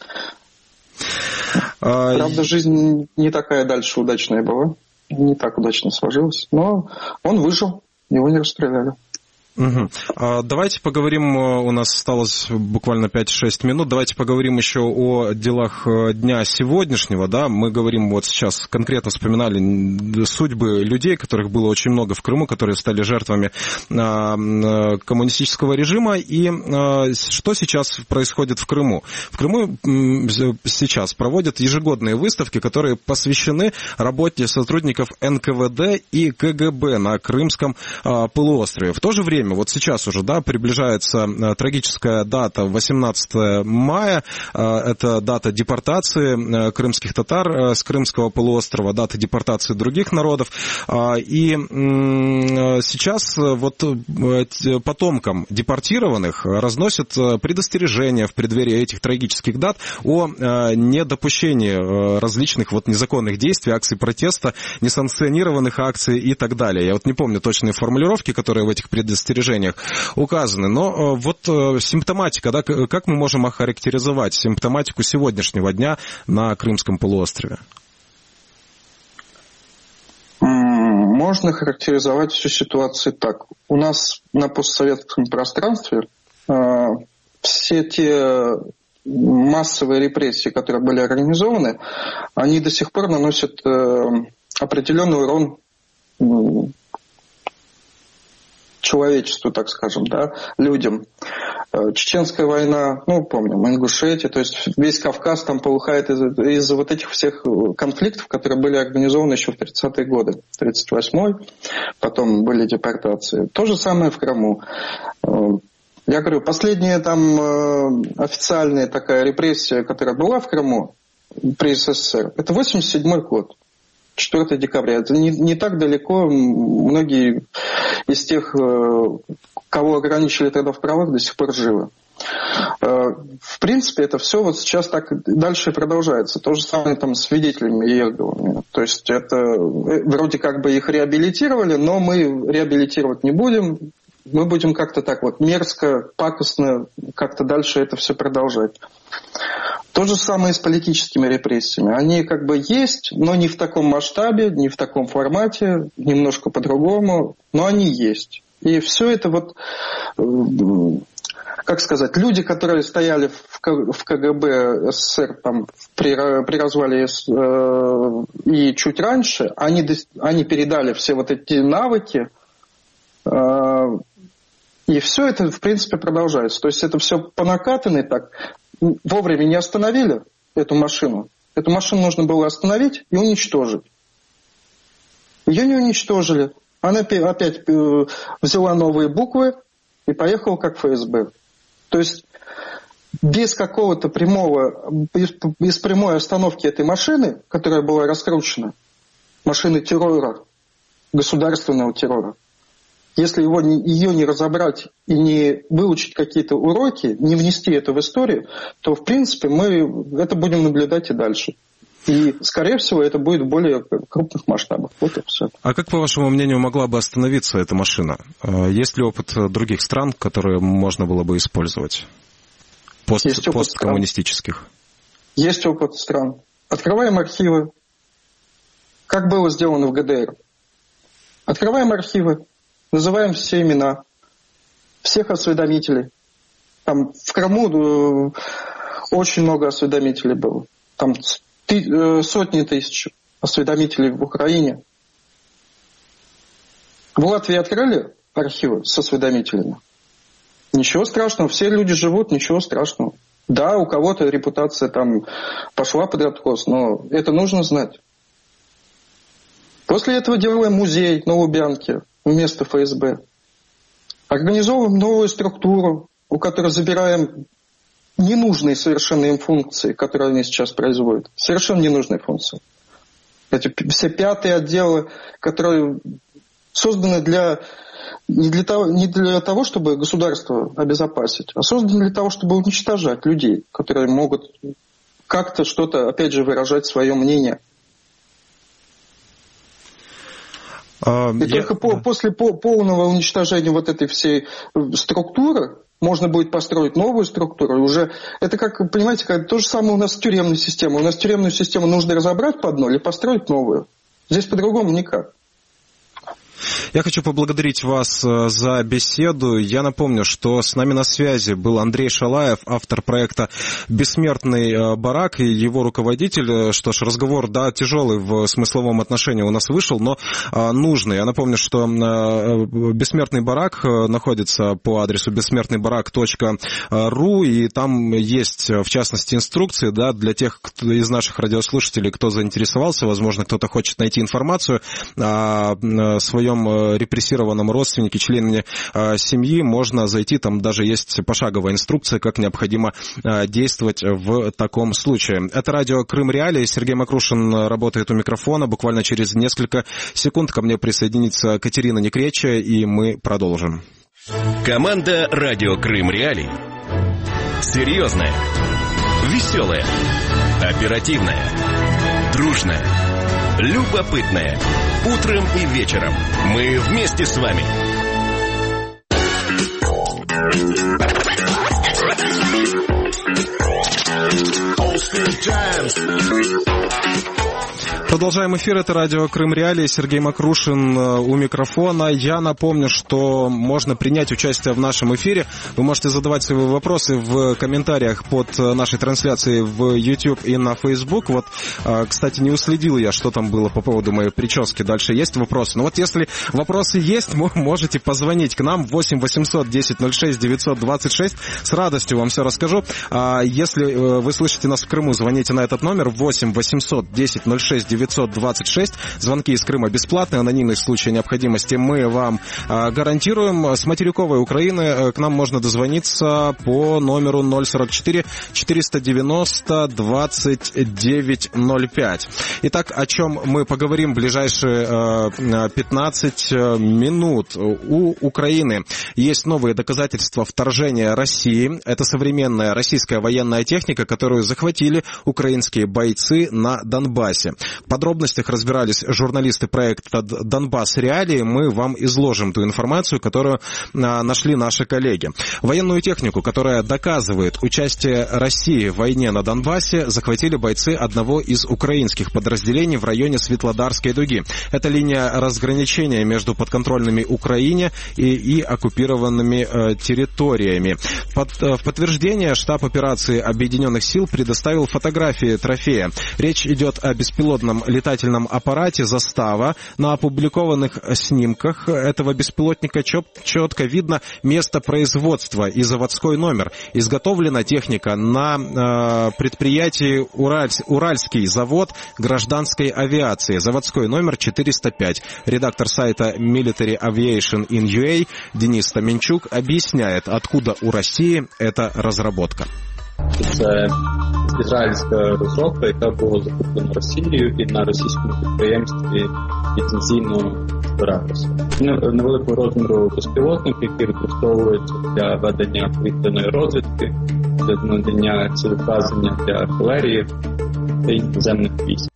А... Правда, жизнь не такая дальше удачная была. Не так удачно сложилась. Но он выжил, его не расстреляли. Угу. А давайте поговорим, у нас осталось буквально пять-шесть минут, давайте поговорим еще о делах дня сегодняшнего, да, мы говорим вот сейчас, конкретно вспоминали судьбы людей, которых было очень много в Крыму, которые стали жертвами а, коммунистического режима, и а, что сейчас происходит в Крыму? В Крыму сейчас проводят ежегодные выставки, которые посвящены работе сотрудников эн ка вэ дэ и ка гэ бэ на Крымском а, полуострове. В то же время время, вот сейчас уже, да, приближается трагическая дата восемнадцатое мая, это дата депортации крымских татар с Крымского полуострова, дата депортации других народов, и сейчас вот потомкам депортированных разносят предостережения в преддверии этих трагических дат о недопущении различных вот незаконных действий, акций протеста, несанкционированных акций и так далее. Я вот не помню точные формулировки, которые в этих предостережениях указаны, но вот симптоматика, да, как мы можем охарактеризовать симптоматику сегодняшнего дня на Крымском полуострове? Можно характеризовать всю ситуацию так. У нас на постсоветском пространстве э, все те массовые репрессии, которые были организованы, они до сих пор наносят э, определенный урон э, человечеству, так скажем, да, людям. Чеченская война, ну, помним, Ингушетия, то есть весь Кавказ там полыхает из-за, из-за вот этих всех конфликтов, которые были организованы еще в тридцатые годы, тридцать восьмой, потом были депортации. То же самое в Крыму. Я говорю, последняя там официальная такая репрессия, которая была в Крыму при СССР, это восемьдесят седьмой год. четвёртого декабря. Это не, не так далеко. Многие из тех, кого ограничили тогда в правах, до сих пор живы. В принципе, это все вот сейчас так дальше продолжается. То же самое там с свидетелями Иеговыми. То есть это вроде как бы их реабилитировали, но мы реабилитировать не будем. Мы будем как-то так вот мерзко, пакостно как-то дальше это все продолжать. То же самое и с политическими репрессиями. Они как бы есть, но не в таком масштабе, не в таком формате, немножко по-другому, но они есть. И все это вот, как сказать, люди, которые стояли в КГБ СССР там, при, при развале и чуть раньше, они, они передали все вот эти навыки, и все это, в принципе, продолжается. То есть это все по накатанной так. Вовремя не остановили эту машину. Эту машину нужно было остановить и уничтожить. Ее не уничтожили. Она опять взяла новые буквы и поехала как ФСБ. То есть без какого-то прямого, без прямой остановки этой машины, которая была раскручена, машины террора, государственного террора, если его, ее не разобрать и не выучить какие-то уроки, не внести это в историю, то, в принципе, мы это будем наблюдать и дальше. И, скорее всего, это будет в более крупных масштабах. Вот и все. А как, по вашему мнению, могла бы остановиться эта машина? Есть ли опыт других стран, которые можно было бы использовать? Пост, Есть опыт посткоммунистических? Стран. Есть опыт стран. Открываем архивы. Как было сделано в ГДР? Открываем архивы. Называем все имена, всех осведомителей. Там в Крыму очень много осведомителей было. Там ты, сотни тысяч осведомителей в Украине. В Латвии открыли архивы с осведомителями. Ничего страшного, все люди живут, ничего страшного. Да, у кого-то репутация там пошла под откос, но это нужно знать. После этого делаем музей на Лубянке вместо ФСБ. Организовываем новую структуру, у которой забираем ненужные совершенно им функции, которые они сейчас производят. Совершенно ненужные функции. Эти все пятые отделы, которые созданы для, не, для того, не для того, чтобы государство обезопасить, а созданы для того, чтобы уничтожать людей, которые могут как-то что-то, опять же, выражать свое мнение. И я... только по, после по, полного уничтожения вот этой всей структуры можно будет построить новую структуру. И уже это как, понимаете, как, то же самое у нас с тюремной системой. У нас тюремную систему нужно разобрать по одной или построить новую. Здесь по-другому никак. Я хочу поблагодарить вас за беседу. Я напомню, что с нами на связи был Андрей Шалаев, автор проекта «Бессмертный барак» и его руководитель. Что ж, разговор, да, тяжелый в смысловом отношении у нас вышел, но а, нужный. Я напомню, что а, «Бессмертный барак» находится по адресу бессмертный барак точка ру, и там есть, в частности, инструкции, да, для тех кто, из наших радиослушателей, кто заинтересовался, возможно, кто-то хочет найти информацию о своем своем репрессированном родственнике, члене семьи, можно зайти, там даже есть пошаговая инструкция, как необходимо действовать в таком случае. Это радио Крым Реалии. Сергей Макрушин работает у микрофона. Буквально через несколько секунд ко мне присоединится Катерина Некреча, и мы продолжим. Команда радио Крым Реалии. Серьезная, веселая, оперативная, дружная, любопытная. Утром и вечером мы вместе с вами. Продолжаем эфир. Это радио Крым Реалии. Сергей Макрушин у микрофона. Я напомню, что можно принять участие в нашем эфире. Вы можете задавать свои вопросы в комментариях под нашей трансляцией в YouTube и на Facebook. Вот, кстати, не уследил я, что там было по поводу моей прически. Дальше есть вопросы? Но вот если вопросы есть, можете позвонить к нам восемь восемьсот десять ноль шесть девятьсот двадцать шесть. С радостью вам все расскажу. Если вы слышите нас в Крыму, звоните на этот номер восемь восемьсот десять ноль шесть девятьсот двадцать шесть. Звонки из Крыма бесплатные, анонимные в случае необходимости мы вам а, гарантируем. С материковой Украины к нам можно дозвониться по номеру ноль сорок четыре четыреста девяносто двадцать девять ноль пять. Итак, о чем мы поговорим в ближайшие а, пятнадцать минут. У Украины есть новые доказательства вторжения России. Это современная российская военная техника, которую захватили украинские бойцы на Донбассе. В подробностях разбирались журналисты проекта «Донбасс Реалии». Мы вам изложим ту информацию, которую а, нашли наши коллеги. Военную технику, которая доказывает участие России в войне на Донбассе, захватили бойцы одного из украинских подразделений в районе Светлодарской дуги. Это линия разграничения между подконтрольными Украине и, и оккупированными э, территориями. Под, э, в подтверждение штаб операции Объединенных сил предоставил фотографии трофея. Речь идет о беспилотном летательном аппарате «Застава». На опубликованных снимках этого беспилотника четко видно место производства и заводской номер. Изготовлена техника на э, предприятии Уральс, Уральский завод гражданской авиации. Заводской номер четыреста пять. Редактор сайта Military Aviation in ю эй Денис Таменчук объясняет, откуда у России эта разработка. Це ізраїльська розробка, яка була закуплена Росією і на російському підприємстві ліцензійно збиралася. Невеликого розміру безпілотник, який використовується для ведення повітряної розвідки, для надання цілеуказання для артилерії та іноземних військ.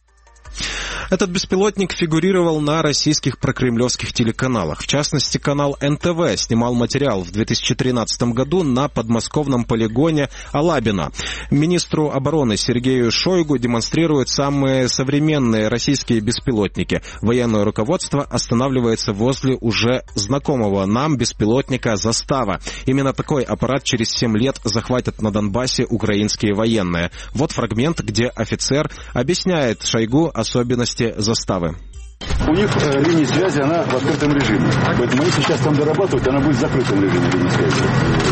Этот беспилотник фигурировал на российских прокремлевских телеканалах. В частности, канал эн тэ вэ снимал материал в две тысячи тринадцатом году на подмосковном полигоне Алабино. Министру обороны Сергею Шойгу демонстрируют самые современные российские беспилотники. Военное руководство останавливается возле уже знакомого нам беспилотника «Застава». Именно такой аппарат через семь лет захватят на Донбассе украинские военные. Вот фрагмент, где офицер объясняет Шойгу особенности «Заставы». У них э, линия связи, она в открытом режиме. Поэтому если сейчас там дорабатывать, она будет в закрытом режиме линии связи.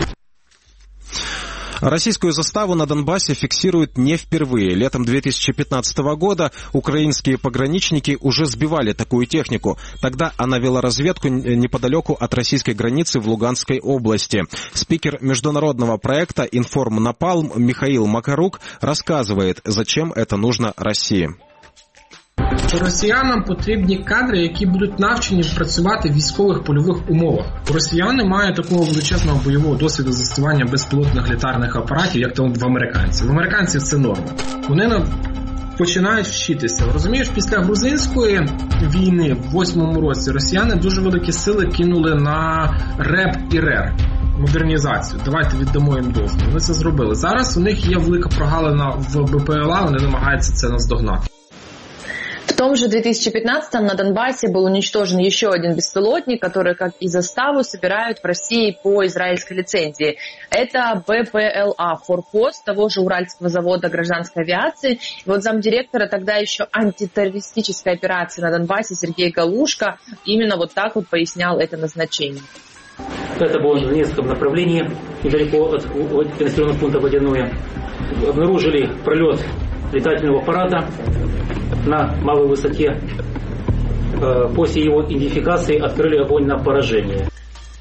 Российскую заставу на Донбассе фиксируют не впервые. Летом две тысячи пятнадцатого года украинские пограничники уже сбивали такую технику. Тогда она вела разведку неподалеку от российской границы в Луганской области. Спикер международного проекта «Информнапалм» Михаил Макарук рассказывает, зачем это нужно России. Росіянам потрібні кадри, які будуть навчені працювати в військових польових умовах. Росіяни мають такого величезного бойового досвіду застосування безпілотних літальних апаратів, як там в американців. В американців це норма. Вони починають вчитися. Розумієш, після грузинської війни в восьмому році росіяни дуже великі сили кинули на РЕП і РЕР. Модернізацію. Давайте віддамо їм дозвіл. Вони це зробили. Зараз у них є велика прогалина в Б П Л А, вони намагаються це наздогнати. В том же две тысячи пятнадцатом на Донбассе был уничтожен еще один беспилотник, который, как и заставу, собирают в России по израильской лицензии. Это Б П Л А «Форпост» того же Уральского завода гражданской авиации. И вот замдиректора тогда еще антитеррористической операции на Донбассе Сергей Галушко именно вот так вот пояснял это назначение. Это было в нескольком направлениях, недалеко от, от населенного пункта Водяное. Обнаружили пролет летательного аппарата на малой высоте. после его идентификации открыли огонь на поражение.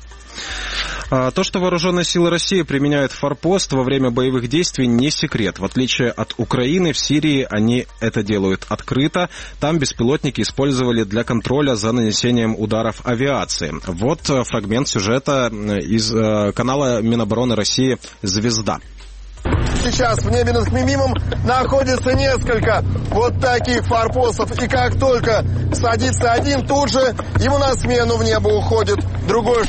То, что вооруженные силы России применяют форпост во время боевых действий, не секрет. В отличие от Украины, в Сирии они это делают открыто. Там беспилотники использовали для контроля за нанесением ударов авиации. Вот фрагмент сюжета из канала Минобороны России «Звезда». Сейчас в небе над Хмимимом находится несколько вот таких форпостов. И как только садится один, тут же ему на смену в небо уходит другой.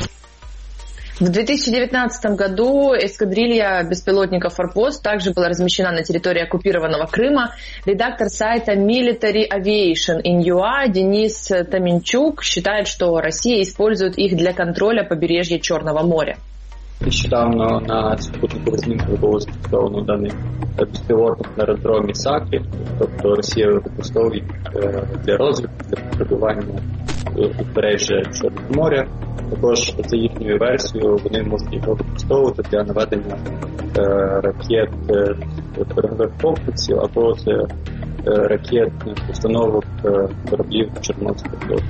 В две тысячи девятнадцатом году эскадрилья беспилотников «Форпост» также была размещена на территории оккупированного Крыма. Редактор сайта Military Aviation in ю эй Денис Таменчук считает, что Россия использует их для контроля побережья Черного моря. Нещодавно на супутникову знімку було зафіксовано даний безпілотник на аеродромі Сакрі, тобто Росія використовує для розвідки, для пробивання узбережжя Чорного моря. Також за їхньою версією вони можуть його використовувати для наведення ракет передових комплексів або ракетних установок кораблів Чорноморського флоту.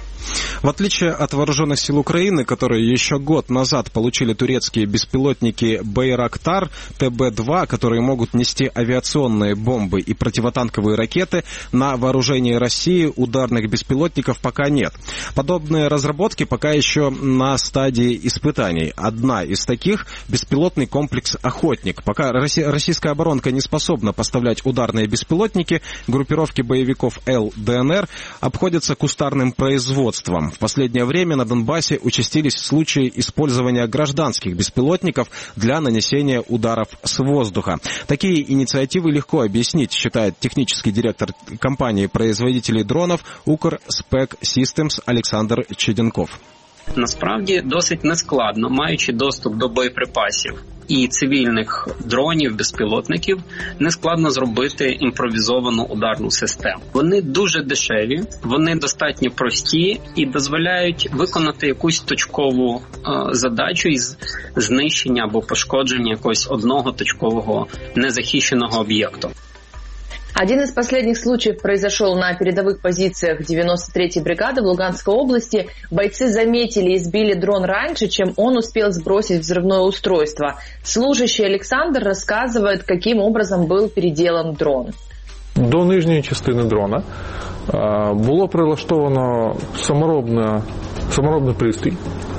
В отличие от вооруженных сил Украины, которые еще год назад получили турецкие беспилотники «Байрактар» Тэ Бэ два, которые могут нести авиационные бомбы и противотанковые ракеты, на вооружении России ударных беспилотников пока нет. Подобные разработки пока еще на стадии испытаний. Одна из таких – беспилотный комплекс «Охотник». Пока российская оборонка не способна поставлять ударные беспилотники, группировки боевиков Эл Дэ Эн Эр обходятся кустарным производством. В последнее время на Донбассе участились случаи использования гражданских беспилотников для нанесения ударов с воздуха. Такие инициативы легко объяснить, считает технический директор компании-производителей дронов Укрспек Системс Олександр Чеденков. Насправді досить нескладно, маючи доступ до боєприпасів і цивільних дронів, безпілотників, нескладно зробити імпровізовану ударну систему. Вони дуже дешеві, вони достатньо прості і дозволяють виконати якусь точкову е, задачу із знищення або пошкодження якогось одного точкового незахищеного об'єкту. Один из последних случаев произошел на передовых позициях девяносто третьей бригады в Луганской области. Бойцы заметили и сбили дрон раньше, чем он успел сбросить взрывное устройство. Служащий Александр рассказывает, каким образом был переделан дрон. До нижньої частини дрона було прилаштовано саморобне, саморобний пристрій,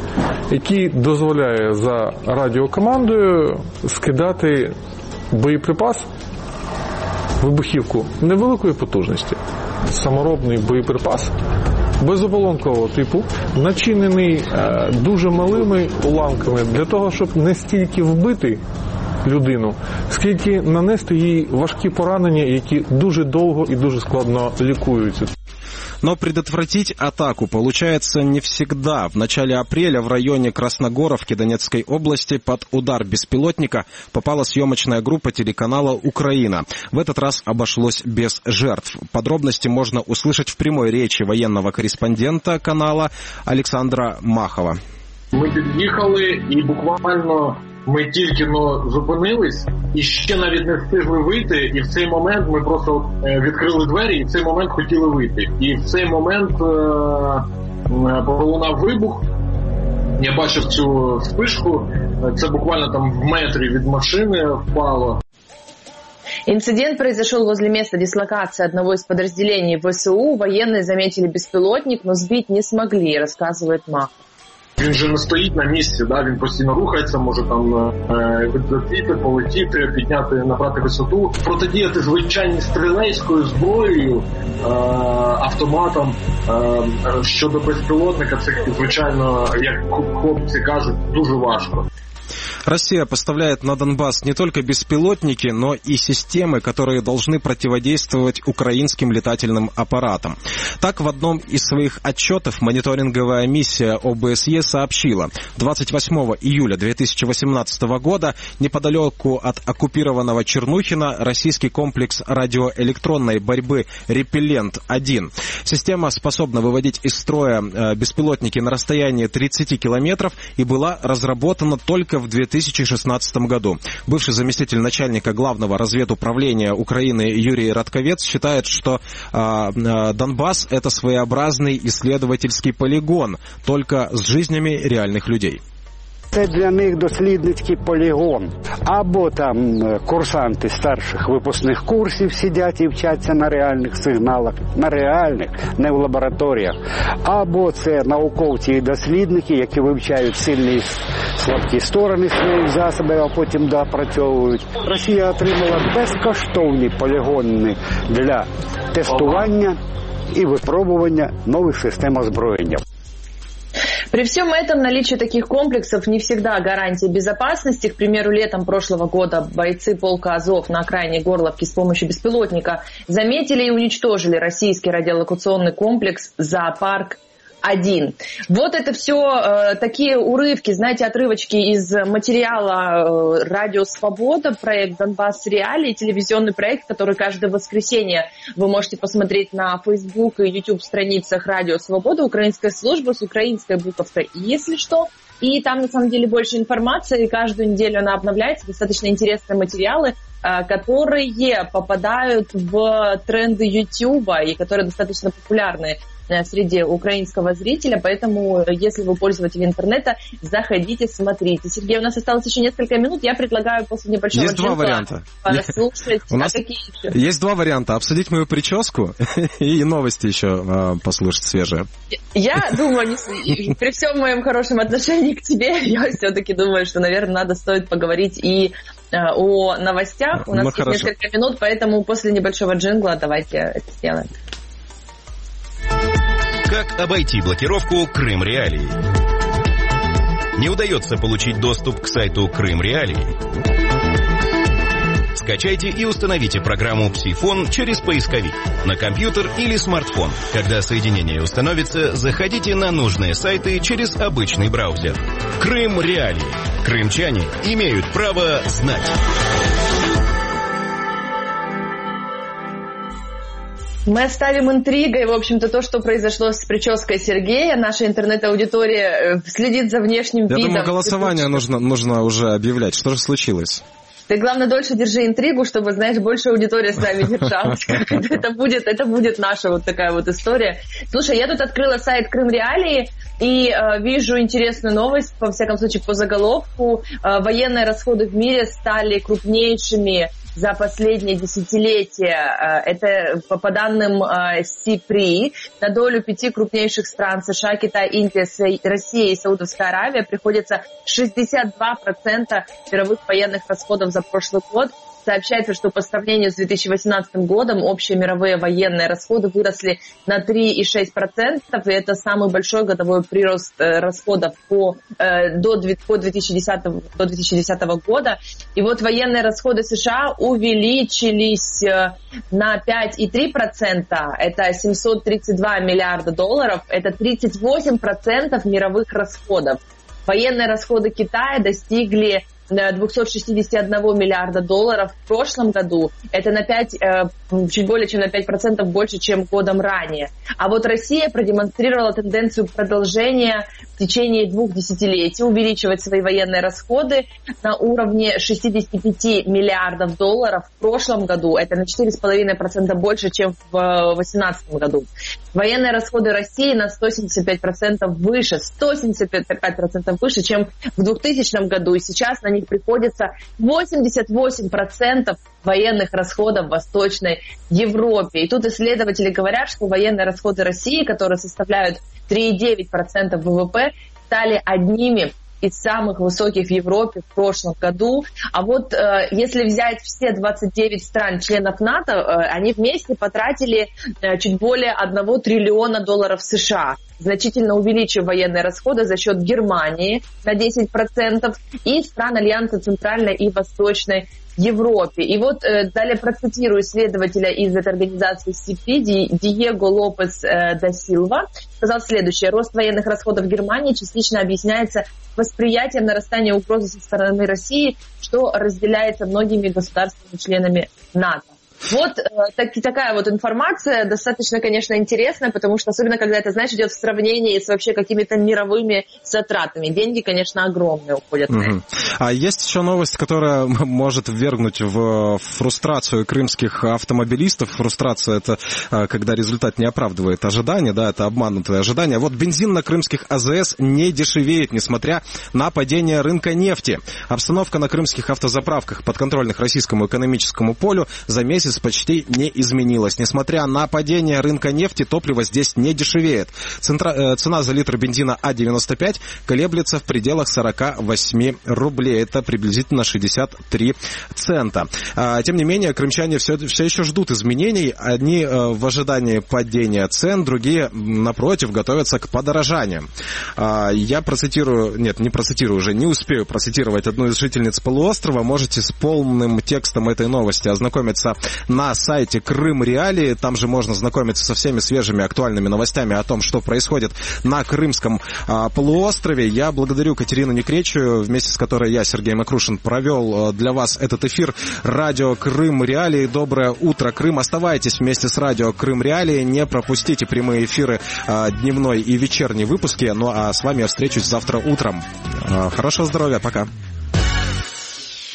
який дозволяє за радіокомандою скидати боєприпас, вибухівку невеликої потужності. Саморобний боєприпас безополонкового типу, начинений е, дуже малими уламками для того, щоб не стільки вбити людину, скільки нанести їй важкі поранення, які дуже довго і дуже складно лікуються. Но предотвратить атаку получается не всегда. В начале апреля в районе Красногоровки Донецкой области под удар беспилотника попала съемочная группа телеканала «Украина». В этот раз обошлось без жертв. Подробности можно услышать в прямой речи военного корреспондента канала Олександра Махова. Ми під'їхали і буквально ми тільки но зупинились і ще навіть не встигли вийти, і в цей момент ми просто відкрили двері і в цей момент хотіли вийти. І в цей момент пролунав вибух, я бачив цю вспишку, це буквально там в метрі від машини впало. Инцидент произошел возле места дислокации одного из подразделений вэ эс у. Военные заметили беспилотник, но сбить не смогли, рассказывает Махов. Він же не стоїть на місці, да? Він постійно рухається, може там е- відлетіти, полетіти, підняти, набрати висоту. Протидіяти звичайній стрілецькою зброєю, е- автоматом е- щодо безпілотника, це, звичайно, як хлопці кажуть, дуже важко. Россия поставляет на Донбасс не только беспилотники, но и системы, которые должны противодействовать украинским летательным аппаратам. Так, в одном из своих отчетов мониторинговая миссия О Бэ С Е сообщила, двадцать восьмого июля две тысячи восемнадцатого года неподалеку от оккупированного Чернухина российский комплекс радиоэлектронной борьбы «Репеллент один». Система способна выводить из строя беспилотники на расстоянии тридцати километров и была разработана только в две тысячи тысячи шестнадцатом году. Бывший заместитель начальника главного разведуправления Украины Юрий Радковец считает, что э, Донбасс – это своеобразный исследовательский полигон, только с жизнями реальных людей. Це для них дослідницький полігон. Або там курсанти старших випускних курсів сидять і вчаться на реальних сигналах, на реальних, не в лабораторіях. Або це науковці і дослідники, які вивчають сильні і слабкі сторони своїх засобів, а потім доопрацьовують. Росія отримала безкоштовні полігони для тестування і випробування нових систем озброєння. При всем этом наличие таких комплексов не всегда гарантия безопасности. К примеру, летом прошлого года бойцы полка «Азов» на окраине Горловки с помощью беспилотника заметили и уничтожили российский радиолокационный комплекс «Зоопарк один». Вот это все э, такие урывки, знаете, отрывочки из материала э, «Радио Свобода», проект «Донбасс Реалии», телевизионный проект, который каждое воскресенье вы можете посмотреть на Facebook и YouTube страницах «Радио Свобода», украинская служба с украинской буковкой, если что. И там, на самом деле, больше информации, и каждую неделю она обновляется, достаточно интересные материалы, которые попадают в тренды YouTube и которые достаточно популярны среди украинского зрителя, поэтому, если вы пользователь интернета, заходите, смотрите. Сергей, у нас осталось еще несколько минут, я предлагаю после небольшого есть два варианта. Послушать. У нас а какие еще? Есть два варианта. Обсудить мою прическу и новости еще послушать свежие. Я думаю, не, при всем моем хорошем отношении к тебе, я все-таки думаю, что, наверное, надо стоит поговорить и о новостях. У нас ну, есть хорошо. несколько минут, поэтому после небольшого джингла давайте это сделаем. Как обойти блокировку Крым Реалии? Не удается получить доступ к сайту Крым Реалии? Скачайте и установите программу «Псифон» через поисковик на компьютер или смартфон. Когда соединение установится, заходите на нужные сайты через обычный браузер. Крым Реалии. Крымчане имеют право знать. Мы оставим интригой, в общем-то, то, что произошло с прической Сергея. Наша интернет-аудитория следит за внешним Я видом. Я думаю, голосование нужно, нужно уже объявлять. Что же случилось? Ты, главное, дольше держи интригу, чтобы, знаешь, больше аудитория с нами держалась. Это будет, это будет наша вот такая вот история. Слушай, я тут открыла сайт Крым Реалии и э, вижу интересную новость, во всяком случае, по заголовку. Э, военные расходы в мире стали крупнейшими за последнее десятилетие. Это по данным СИПРИ, на долю пяти крупнейших стран США, Китай, Индия, Россия и Саудовская Аравия приходится шестьдесят два процента мировых военных расходов за прошлый год. Сообщается, что по сравнению с две тысячи восемнадцатым годом общие мировые военные расходы выросли на три и шесть десятых процента, и это самый большой годовой прирост расходов по, до, по две тысячи десятому, до две тысячи десятого года. И вот военные расходы США увеличились на пять и три десятых процента, это семьсот тридцать два миллиарда долларов, это тридцать восемь процентов мировых расходов. Военные расходы Китая достигли двести шестьдесят один миллиарда долларов в прошлом году. Это на пять, чуть более чем на пять процентов больше, чем годом ранее. А вот Россия продемонстрировала тенденцию продолжения в течение двух десятилетий увеличивать свои военные расходы на уровне шестьдесят пять миллиардов долларов в прошлом году. Это на четыре целых пять десятых процента больше, чем в две тысячи восемнадцатом году. Военные расходы России на сто семьдесят пять процентов выше, сто семьдесят пять процентов выше, чем в двухтысячном году. И сейчас на них приходится восемьдесят восемь процентов военных расходов в Восточной Европе. И тут исследователи говорят, что военные расходы России, которые составляют три целых девять десятых процента ВВП, стали одними из самых высоких в Европе в прошлом году. А вот э, если взять все двадцать девять стран членов НАТО, э, они вместе потратили э, чуть более одного триллиона долларов США, значительно увеличив военные расходы за счет Германии на десять процентов и стран Альянса Центральной и Восточной Европе. И вот э, далее процитирую исследователя из этой организации СИПИ Ди, Диего Лопес э, да Силва. Сказал следующее. Рост военных расходов в Германии частично объясняется восприятием нарастания угрозы со стороны России, что разделяется многими государствами-членами НАТО. Вот так, такая вот информация достаточно, конечно, интересная, потому что особенно, когда это, знаешь, идет в сравнении с вообще какими-то мировыми затратами. Деньги, конечно, огромные уходят. Угу. А есть еще новость, которая может ввергнуть в фрустрацию крымских автомобилистов. Фрустрация — это когда результат не оправдывает ожидания, да, это обманутые ожидания. Вот бензин на крымских АЗС не дешевеет, несмотря на падение рынка нефти. Обстановка на крымских автозаправках, подконтрольных российскому экономическому полю, за месяц почти не изменилась. Несмотря на падение рынка нефти, топливо здесь не дешевеет. Центра... Цена за литр бензина А девяносто пять колеблется в пределах сорок восемь рублей. Это приблизительно шестьдесят три цента. Тем не менее, крымчане все, все еще ждут изменений. Одни в ожидании падения цен, другие, напротив, готовятся к подорожаниям. Я процитирую, нет, не процитирую уже, не успею процитировать одну из жительниц полуострова. Можете с полным текстом этой новости ознакомиться на сайте Крым Реалии. Там же можно знакомиться со всеми свежими актуальными новостями о том, что происходит на Крымском а, полуострове. Я благодарю Катерину Некречию, вместе с которой я, Сергей Макрушин, провел для вас этот эфир. Радио Крым Реалии. Доброе утро, Крым. Оставайтесь вместе с радио Крым Реалии. Не пропустите прямые эфиры а, дневной и вечерней выпуски. Ну а с вами я встречусь завтра утром. А, хорошего здоровья. Пока.